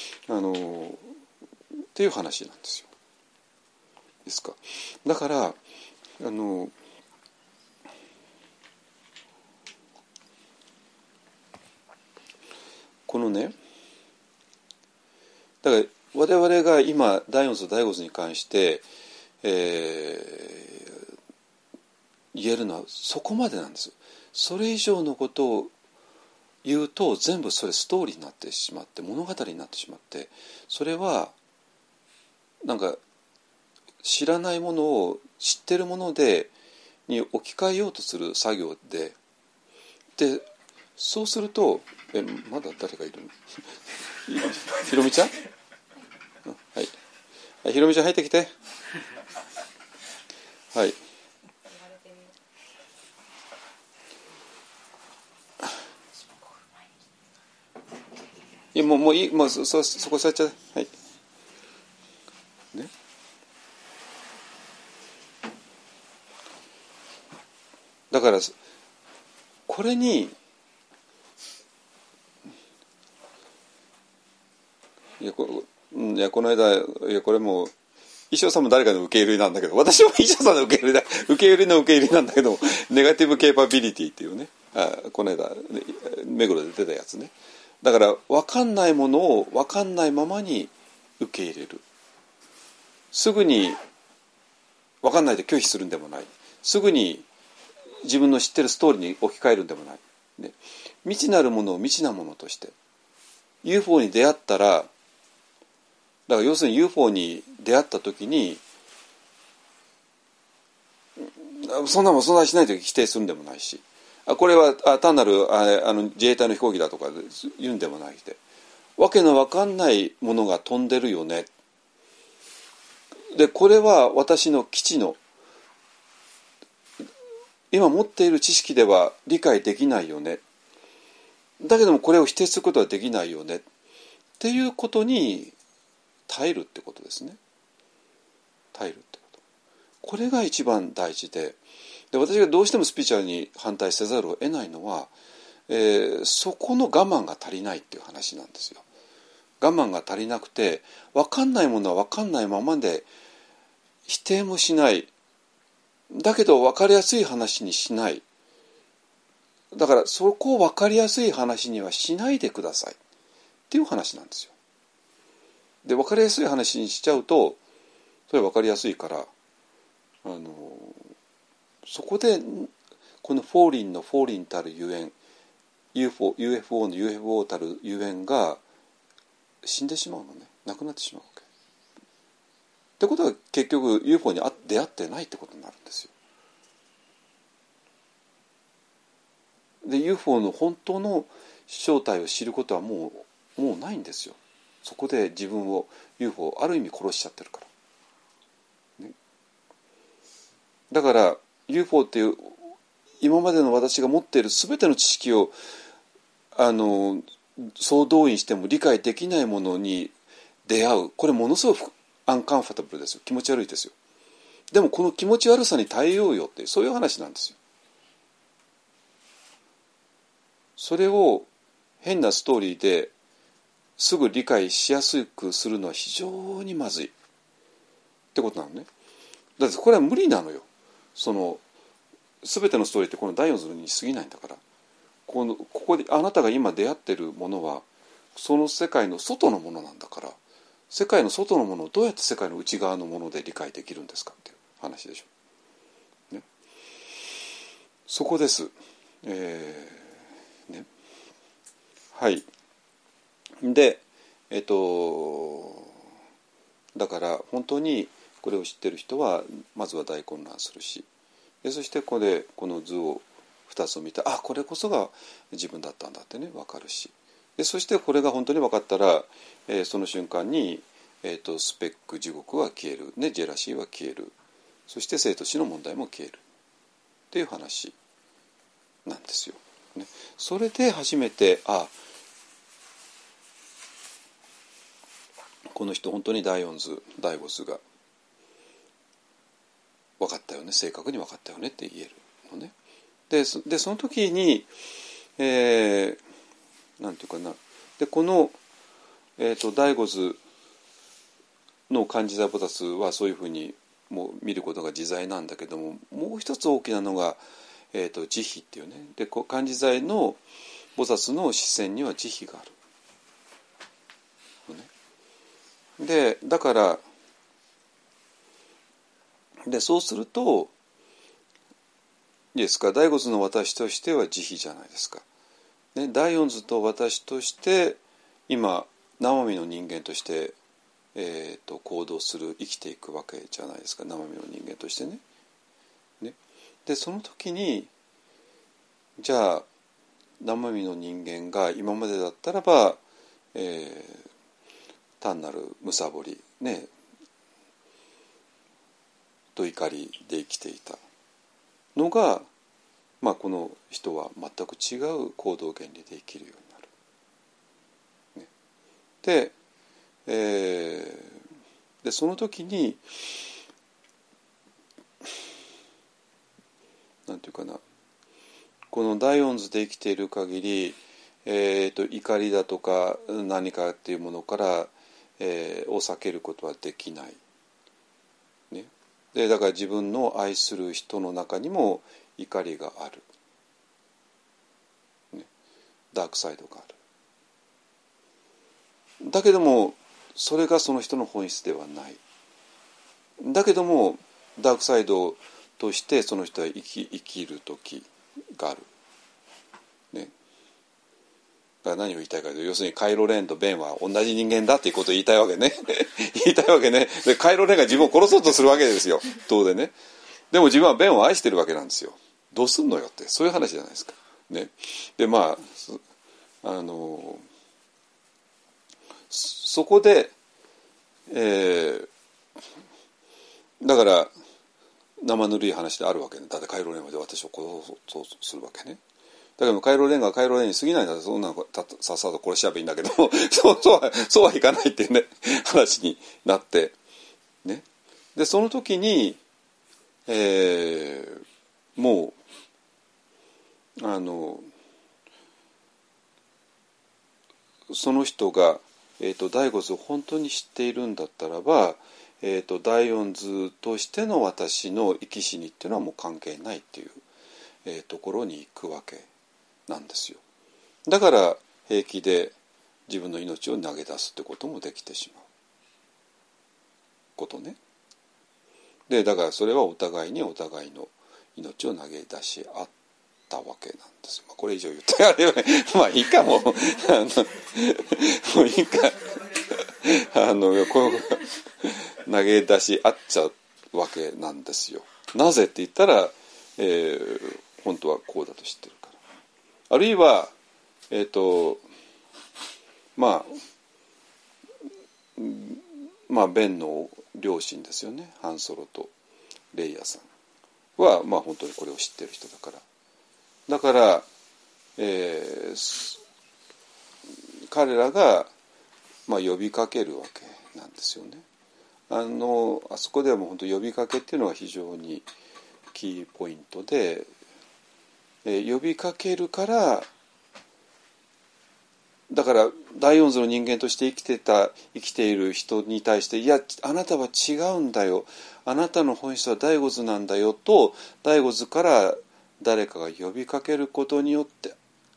っていう話なんですよ。ですか。だからこのね、だから我々が今第四と第五図に関して、言えるのはそこまでなんです。それ以上のことを言うと全部それストーリーになってしまって、物語になってしまって、それはなんか知らないものを知ってるものに置き換えようとする作業で、そうするとまだ誰がいるのひろみちゃん、はい、ひろみちゃん入ってきて。はい。いやもういい、そこ座っちゃう。はい。ね。だからこれにこの間これも衣装さんも誰かの受け入れなんだけど、私も衣装さんの受け入れなんだけど、ネガティブケーパビリティっていうね、この間目黒で出たやつね。だから分かんないものを分かんないままに受け入れる。すぐに分かんないで拒否するんでもない。すぐに自分の知ってるストーリーに置き換えるんでもない。ね、未知なるものを未知なものとして。UFO に出会ったら、だから要するに UFO に出会った時に、そんなしないと否定するんでもないし、これは単なる自衛隊の飛行機だとか言うんでもないで、わけのわかんないものが飛んでるよね。でこれは私の基地の今持っている知識では理解できないよね。だけどもこれを否定することはできないよねっていうことに耐えるってことですね。耐えるってこと。これが一番大事で、私がどうしてもスピリチュアルに反対せざるを得ないのは、そこの我慢が足りないっていう話なんですよ。我慢が足りなくて、分かんないものは分かんないままで否定もしない。だけど分かりやすい話にしない。だからそこを分かりやすい話にはしないでくださいっていう話なんですよ。で分かりやすい話にしちゃうと、それは分かりやすいからそこでこのフォーリンのフォーリンたるゆえん、 UFO の UFO たるゆえんが死んでしまうのね。 なくなってしまうわけ。ってことは結局 UFO に出会ってないってことになるんですよ。で UFO の本当の正体を知ることはもうないんですよ。そこで自分を UFO をある意味殺しちゃってるから、ね、だから UFO っていう今までの私が持っている全ての知識を総動員しても理解できないものに出会う。これものすごくアンカンファタブルですよ。気持ち悪いですよ。でもこの気持ち悪さに耐えようよってそういう話なんですよ。それを変なストーリーですぐ理解しやすくするのは非常にまずいってことなのね。だってこれは無理なのよ。全てのストーリーってこの第4図に過ぎないんだから、ここであなたが今出会ってるものはその世界の外のものなんだから、世界の外のものをどうやって世界の内側のもので理解できるんですかっていう話でしょ、ね、そこです、ね、はいでだから本当にこれを知ってる人はまずは大混乱するし、でそしてこの図を2つを見て、あ、これこそが自分だったんだってね分かるし、でそしてこれが本当に分かったら、その瞬間に、スペック地獄は消える、ね、ジェラシーは消える、そして生と死の問題も消えるっていう話なんですよ、ね、それで初めてこの人本当に第4図第5図が分かったよね、正確に分かったよねって言えるのね。でその時に、なんていうかな、でこの、第5図の漢字財菩薩はそういうふうにもう見ることが自在なんだけども、もう一つ大きなのが、慈悲っていうね、で漢字財の菩薩の視線には慈悲がある、ね、でだからでそうするといいですか、第5図の私としては慈悲じゃないですか、ね、第4図と私として今生身の人間として、行動する生きていくわけじゃないですか、生身の人間としてね。でその時にじゃあ生身の人間が今までだったらば、単なるむさぼりねと怒りで生きていたのが、この人は全く違う行動原理で生きるようになる、ね、でその時になんていうかな、この第4図で生きている限り、怒りだとか何かっていうものから、を避けることはできない、ね、でだから自分の愛する人の中にも怒りがある、ね、ダークサイドがある。だけどもそれがその人の本質ではない。だけどもダークサイドとしてその人は生きる時がある、ね、だから何を言いたいかというと、要するにカイロレンとベンは同じ人間だっていうことを言いたいわけね言いたいわけね。でカイロレンが自分を殺そうとするわけですよ、当然ね。でも自分はベンを愛してるわけなんですよ。どうすんのよって、そういう話じゃないですか、ね、でそこで、だから生ぬるい話であるわけね。だってカイロレンまで私を殺そうとするわけね。だけどカイロレンがカイロレンに過ぎないならそんなのさっさと殺しちゃえばいいんだけどそうはいかないっていうね話になって、ね、でその時に、もうその人が、第5図を本当に知っているんだったらば、第4図としての私の生き死にっていうのはもう関係ないっていう、ところに行くわけなんですよ。だから平気で自分の命を投げ出すってこともできてしまうことね。でだからそれはお互いにお互いの命を投げ出し合ったわけなんですよ。これ以上言ってあれはまあいいかもういいかこう投げ出し合っちゃうわけなんですよ。なぜって言ったら、本当はこうだと知ってるから。あるいはまあベンの両親ですよね、ハンソロとレイヤさんは本当にこれを知ってる人だから、彼らが呼びかけるわけなんですよね。あそこではもう本当呼びかけっていうのが非常にキーポイントで、呼びかけるから、だから第四図の人間として生きている人に対して、いやあなたは違うんだよ、あなたの本質は第五図なんだよと、第五図から誰かが呼びかけることによって、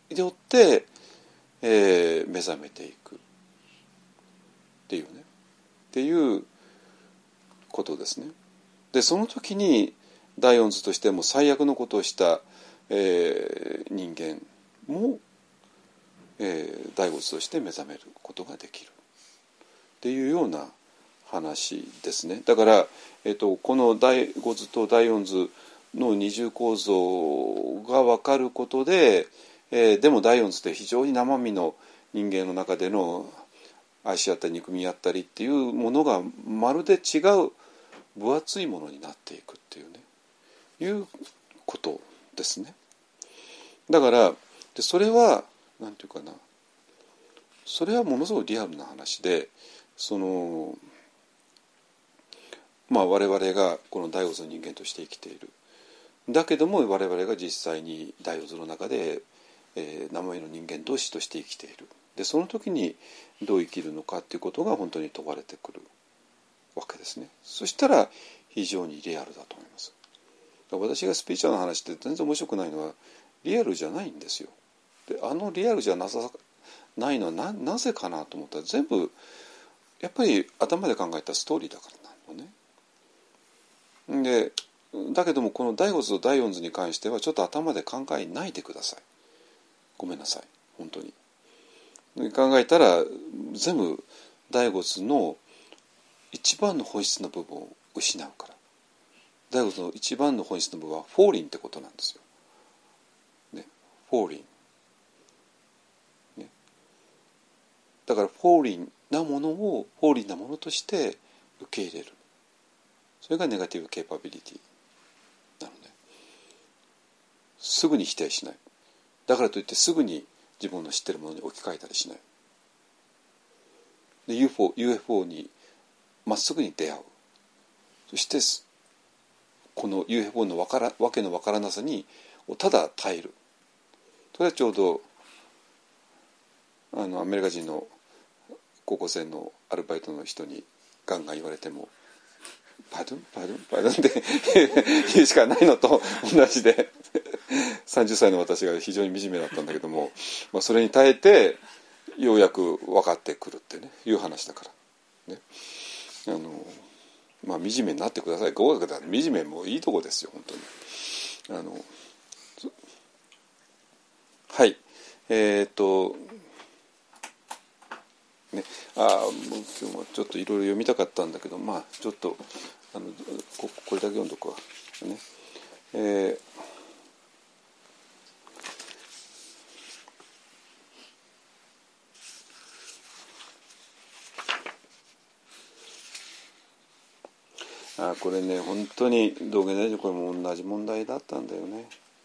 目覚めていくっていうことですね。でその時に第四図としても最悪のことをした、人間も、第五図として目覚めることができるっていうような話ですね。だから、この第五図と第四図の二重構造が分かることで、でも第四図って非常に生身の人間の中での愛し合ったり憎み合ったりっていうものがまるで違う分厚いものになっていくっていうことですね。だからそれはなんていうかな、それはものすごくリアルな話で、我々がこの第五図の人間として生きている。だけども我々が実際に第四図の中で、生身の人間同士として生きている。でその時にどう生きるのかっていうことが本当に問われてくるわけですね。そしたら非常にリアルだと思います。私がスピーチャーの話って全然面白くないのはリアルじゃないんですよ。でリアルじゃないのはなぜかなと思ったら、全部やっぱり頭で考えたストーリーだからなのね。でだけどもこの第五図と第四図に関してはちょっと頭で考えないでください。ごめんなさい本当に。考えたら全部第五図の一番の本質の部分を失うから。第五図の一番の本質の部分はフォーリンってことなんですよ。ね、フォーリン、ね。だからフォーリンなものをフォーリンなものとして受け入れる。それがネガティブケーパビリティなのね。すぐに否定しない。だからといってすぐに自分の知っているものに置き換えたりしない。で UFO にまっすぐに出会う。そしてこの UFO のわけのわからなさにただ耐える。それはちょうどアメリカ人の高校生のアルバイトの人にガンガン言われてもパドゥンって言うしかないのと同じで30歳の私が非常に惨めだったんだけども、それに耐えてようやく分かってくるってねいう話だからね。惨めになってください。合格だ惨めもいいとこですよ本当に。はいね、今日もちょっといろいろ読みたかったんだけど、ちょっとこれだけ読んどくわね。これね本当に道元大臣これも同じ問題だったんだよね。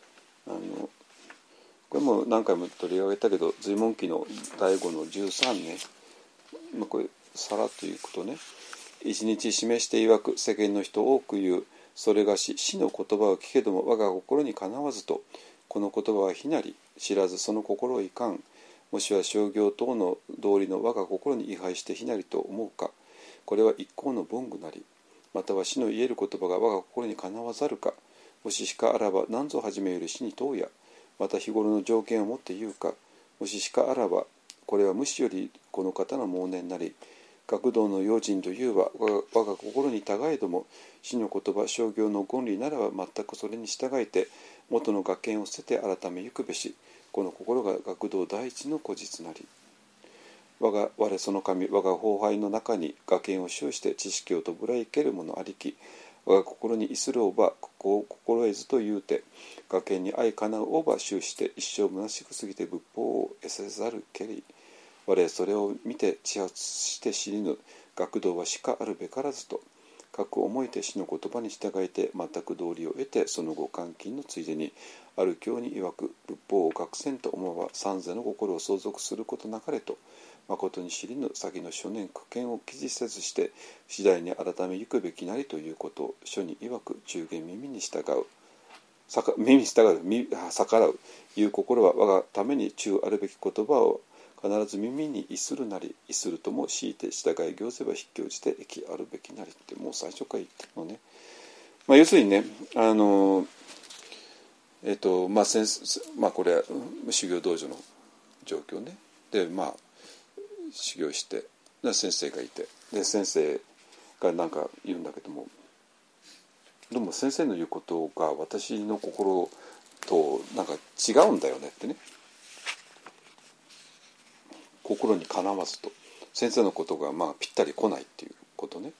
これも何回も取り上げたけど随文記の第5の13ね、これさらっと言うことね。一日示して曰く世間の人多く言うそれが死の言葉を聞けども我が心にかなわずと、この言葉は非なり知らずその心をいかん、もしは商業等の道理の我が心に違背して非なりと思うか、これは一向の凡具なり、または死の言える言葉が我が心にかなわざるか、もししかあらば何ぞ始めより死に問うや、また日頃の条件をもって言うか、もししかあらばこれは無視よりこの方の妄念なり、学道の用心というは我が心に違えども、死の言葉商業の言理ならば全くそれに従えて元の学見を捨てて改めゆくべし、この心が学道第一の古実なり。 我その神我が崩敗の中に我見を修して知識をとぶらいけるものありき我が心にいするおばここを心得ずと言うて我見に相かなうおば修して一生虚しくすぎて仏法を得せざるけり我それを見て知発して知りぬ学道はしかあるべからずと各思いて死の言葉に従えて全く道理を得てその後換金のついでにある教に曰く仏法を学せんと思わば三世の心を相続することなかれと誠に知りぬ先の諸年苦見を記事せずして次第に改めゆくべきなりということを書に曰く中間耳に従う耳に従う逆らういう心は我がために中あるべき言葉を必ず耳に意するなり意するとも強いて従い行せば筆記をじて益あるべきなりってもう最初から言ってるのね。要するにねこれは修行道場の状況ねで修行して先生がいてで先生が何か言うんだけどもでも先生の言うことが私の心となんか違うんだよねってね心にかなわずと先生のことがぴったり来ないっていうことね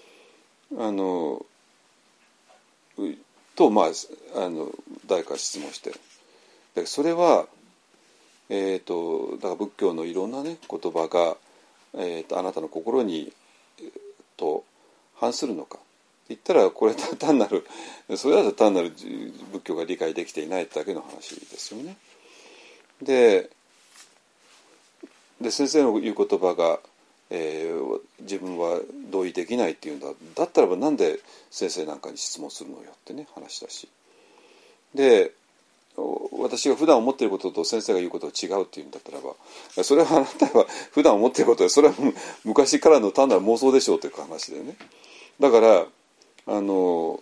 誰か質問してでそれはだから仏教のいろんなね言葉が、あなたの心にと反するのか言ったらこれ単なるそれだと単なる仏教が理解できていないだけの話ですよね。で先生の言う言葉が、自分は同意できないっていうんだったらばなんで先生なんかに質問するのよってね話だしで私が普段思っていることと先生が言うことが違うっていうんだったらばそれはあなたは普段思っていることでそれは昔からの単なる妄想でしょうという話でねだからこ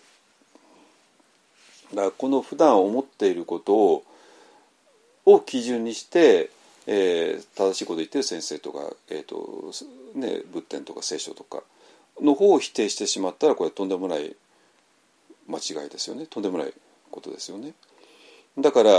の普段思っていることを基準にして正しいこと言ってる先生とか、仏典とか聖書とかの方を否定してしまったらこれはとんでもない間違いですよねとんでもないことですよね。だから、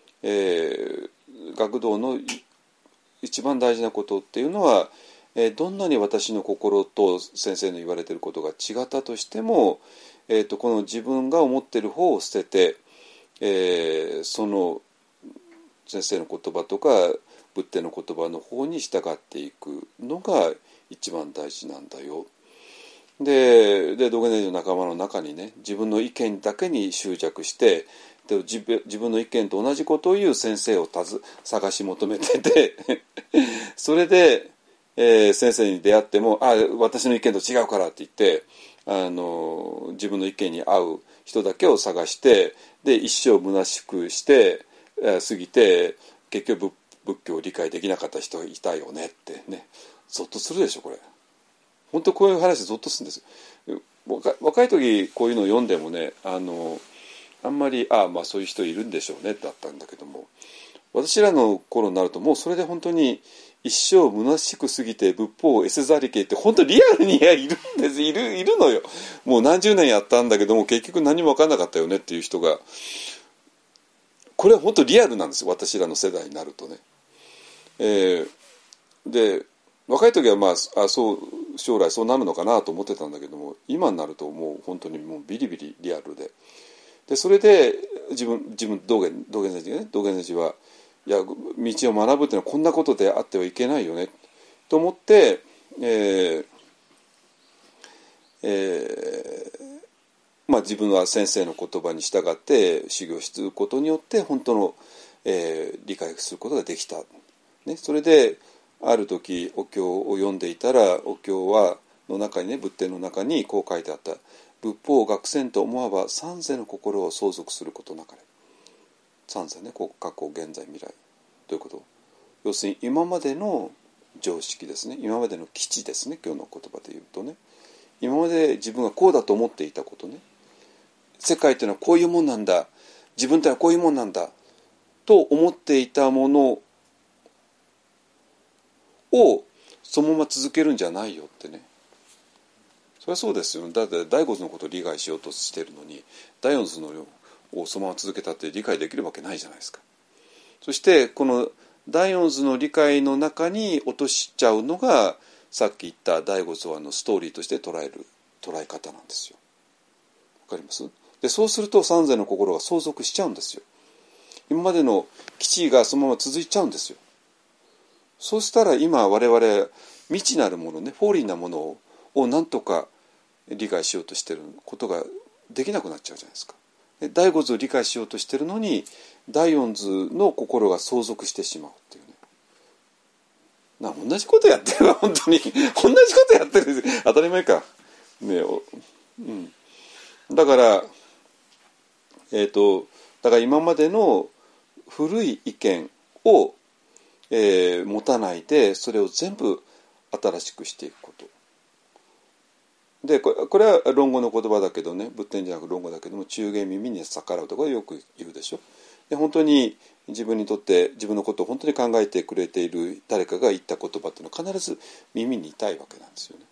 学道の一番大事なことっていうのは、どんなに私の心と先生の言われていることが違ったとしても、この自分が思っている方を捨てて、その先生の言葉とか仏典の言葉の方に従っていくのが一番大事なんだよ。で道元禅師の仲間の中にね自分の意見だけに執着してで自分の意見と同じことを言う先生を探し求めててそれで、先生に出会っても私の意見と違うからって言って自分の意見に合う人だけを探してで一生虚しくして過ぎて結局仏教を理解できなかった人がいたよねってねゾッとするでしょこれ本当こういう話ゾッとするんですよ。若い時こういうのを読んでもねあんまりそういう人いるんでしょうねだったんだけども私らの頃になるともうそれで本当に一生虚しく過ぎて仏法を得せざりけって本当リアルにいるんですいるのよ。もう何十年やったんだけども結局何も分かんなかったよねっていう人がこれは本当リアルなんですよ私らの世代になるとね。で若い時は将来そうなるのかなと思ってたんだけども今になるともう本当にもうビリビリリアルでそれで自分道元禅師がね道元禅師はいや道を学ぶっていうのはこんなことであってはいけないよねと思って、自分は先生の言葉に従って修行することによって本当の、理解することができた、ね、それである時お経を読んでいたらお経の中にね仏典の中にこう書いてあった仏法を学せんと思わば三世の心を相続することなかれ三世ね過去現在未来どういうこと要するに今までの常識ですね今までの基地ですね今日の言葉で言うとね今まで自分がこうだと思っていたことね世界というのはこういうもんなんだ自分というのはこういうもんなんだと思っていたものをそのまま続けるんじゃないよってねそれはそうですよだって第五図のことを理解しようとしているのに第四図のをそのまま続けたって理解できるわけないじゃないですか。そしてこの第四図の理解の中に落としちゃうのがさっき言った第五図はストーリーとして捉え方なんですよ。わかります？でそうすると三世の心が相続しちゃうんですよ。今までの基地がそのまま続いちゃうんですよ。そうしたら今我々未知なるものね、フォーリーなものを何とか理解しようとしていることができなくなっちゃうじゃないですか。で第五図を理解しようとしているのに第四図の心が相続してしまうっていうね。同じことやってるわ本当に同じことやってる当たり前かね。だからだから今までの古い意見を、持たないでそれを全部新しくしていくことで、これは論語の言葉だけどね、仏典じゃなく論語だけども、中間耳に逆らうとかよく言うでしょ。で本当に自分にとって自分のことを本当に考えてくれている誰かが言った言葉っていうのは必ず耳に痛いわけなんですよ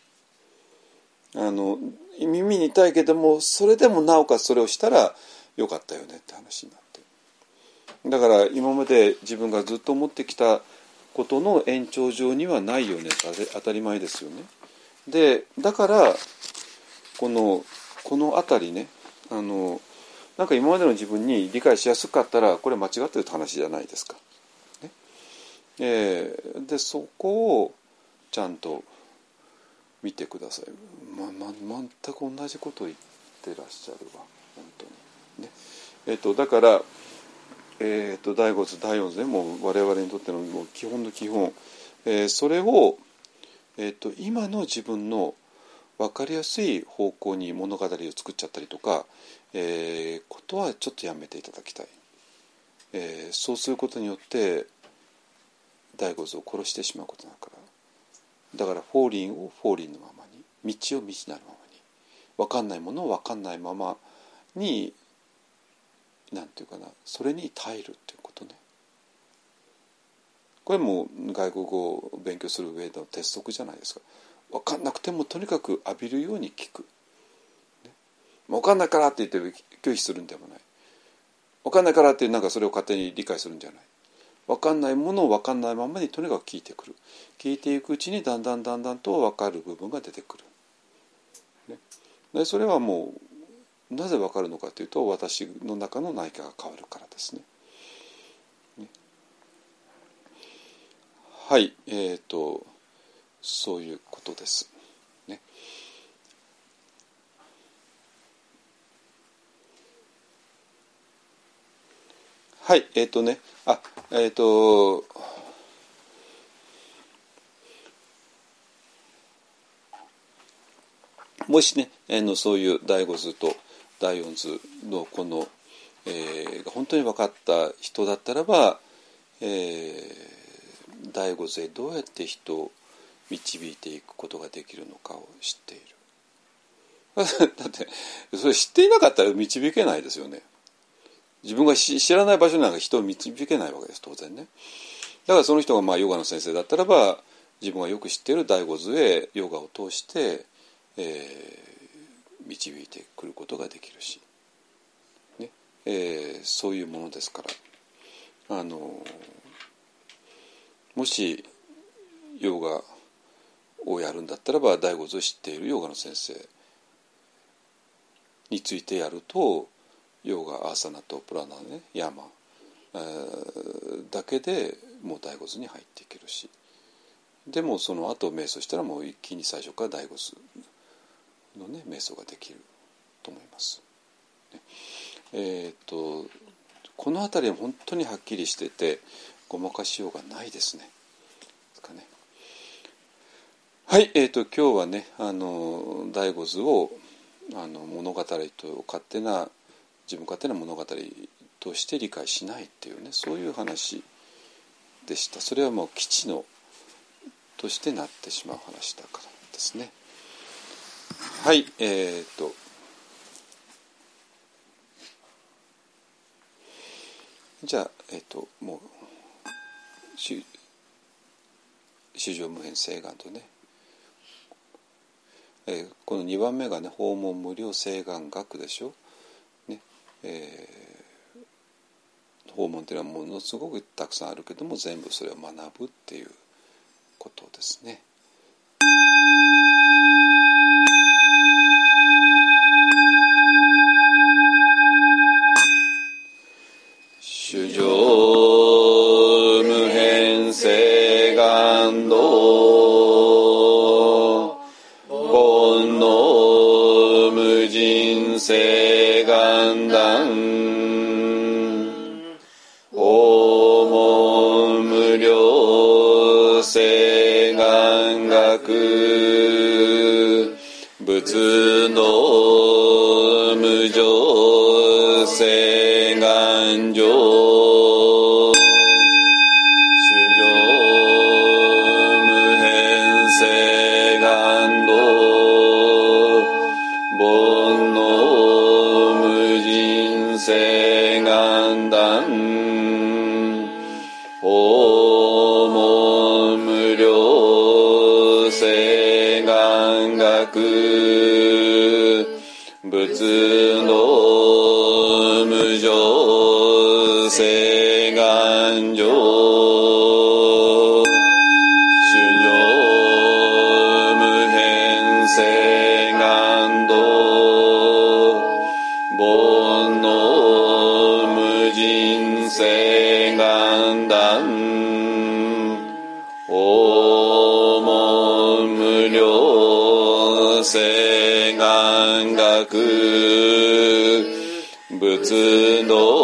ね。耳に痛いけどもそれでもなおかつそれをしたらよかったよねって話になって、だから今まで自分がずっと思ってきたことの延長上にはないよねって当たり前ですよね。でだからこの辺りね、なんか今までの自分に理解しやすかったらこれ間違ってるって話じゃないですか、ね。でそこをちゃんと見てください。全く同じことを言ってらっしゃるわ本当にね。だから第五図第四図ね、もう我々にとってのもう基本の基本、それを、今の自分の分かりやすい方向に物語を作っちゃったりとか、ことはちょっとやめていただきたい。そうすることによって第五図を殺してしまうことだから。だからフォーリンをフォーリンのままに、道を道なるままに、分かんないものを分かんないままに、なんていうかな、それに耐えるっていうことね。これも外国語を勉強する上での鉄則じゃないですか。分かんなくてもとにかく浴びるように聞く、ね、分かんないからって言って拒否するんでもない。分かんないからってなんかそれを勝手に理解するんじゃない。分かんないものを分かんないままにとにかく聞いてくる。聞いていくうちにだんだんと分かる部分が出てくる、ね、でそれはもうなぜ分かるのかというと私の中の内化が変わるからですね。はい、そういうことです、ね。はいもしねそういう第五図と第四図のこの、本当に分かった人だったらば、第五図へどうやって人を導いていくことができるのかを知っている。だってそれ知っていなかったら導けないですよね。自分が知らない場所になんか人を導けないわけです当然ね。だからその人がヨガの先生だったらば自分がよく知っている第五図へヨガを通して、導いてくることができるし、ねそういうものですからもしヨガをやるんだったらば第五図を知っているヨガの先生についてやるとヨガアーサナとプラナねヤマ、だけでもう第五図に入っていけるし、でもその後瞑想したらもう一気に最初から第五図のね瞑想ができると思います。この辺りは本当にはっきりしててごまかしようがないですね。はい、今日はね第五図を物語と自分勝手な物語として理解しないっていうねそういう話でした。それはもう基地のとしてなってしまう話だからですね。はいじゃあもう衆生無変誓願とね、この2番目がね訪問無料誓願学でしょ、ね法門というのはものすごくたくさんあるけども、全部それを学ぶっていうことですね。主上無変性願道、煩悩無尽性願断、訪問無量性願学、仏道無常性願上、聖願断、訪問無量聖願学、仏道無常聖願上、主上無変聖願道、煩悩無尽聖願断、訪問無量聖願学、仏道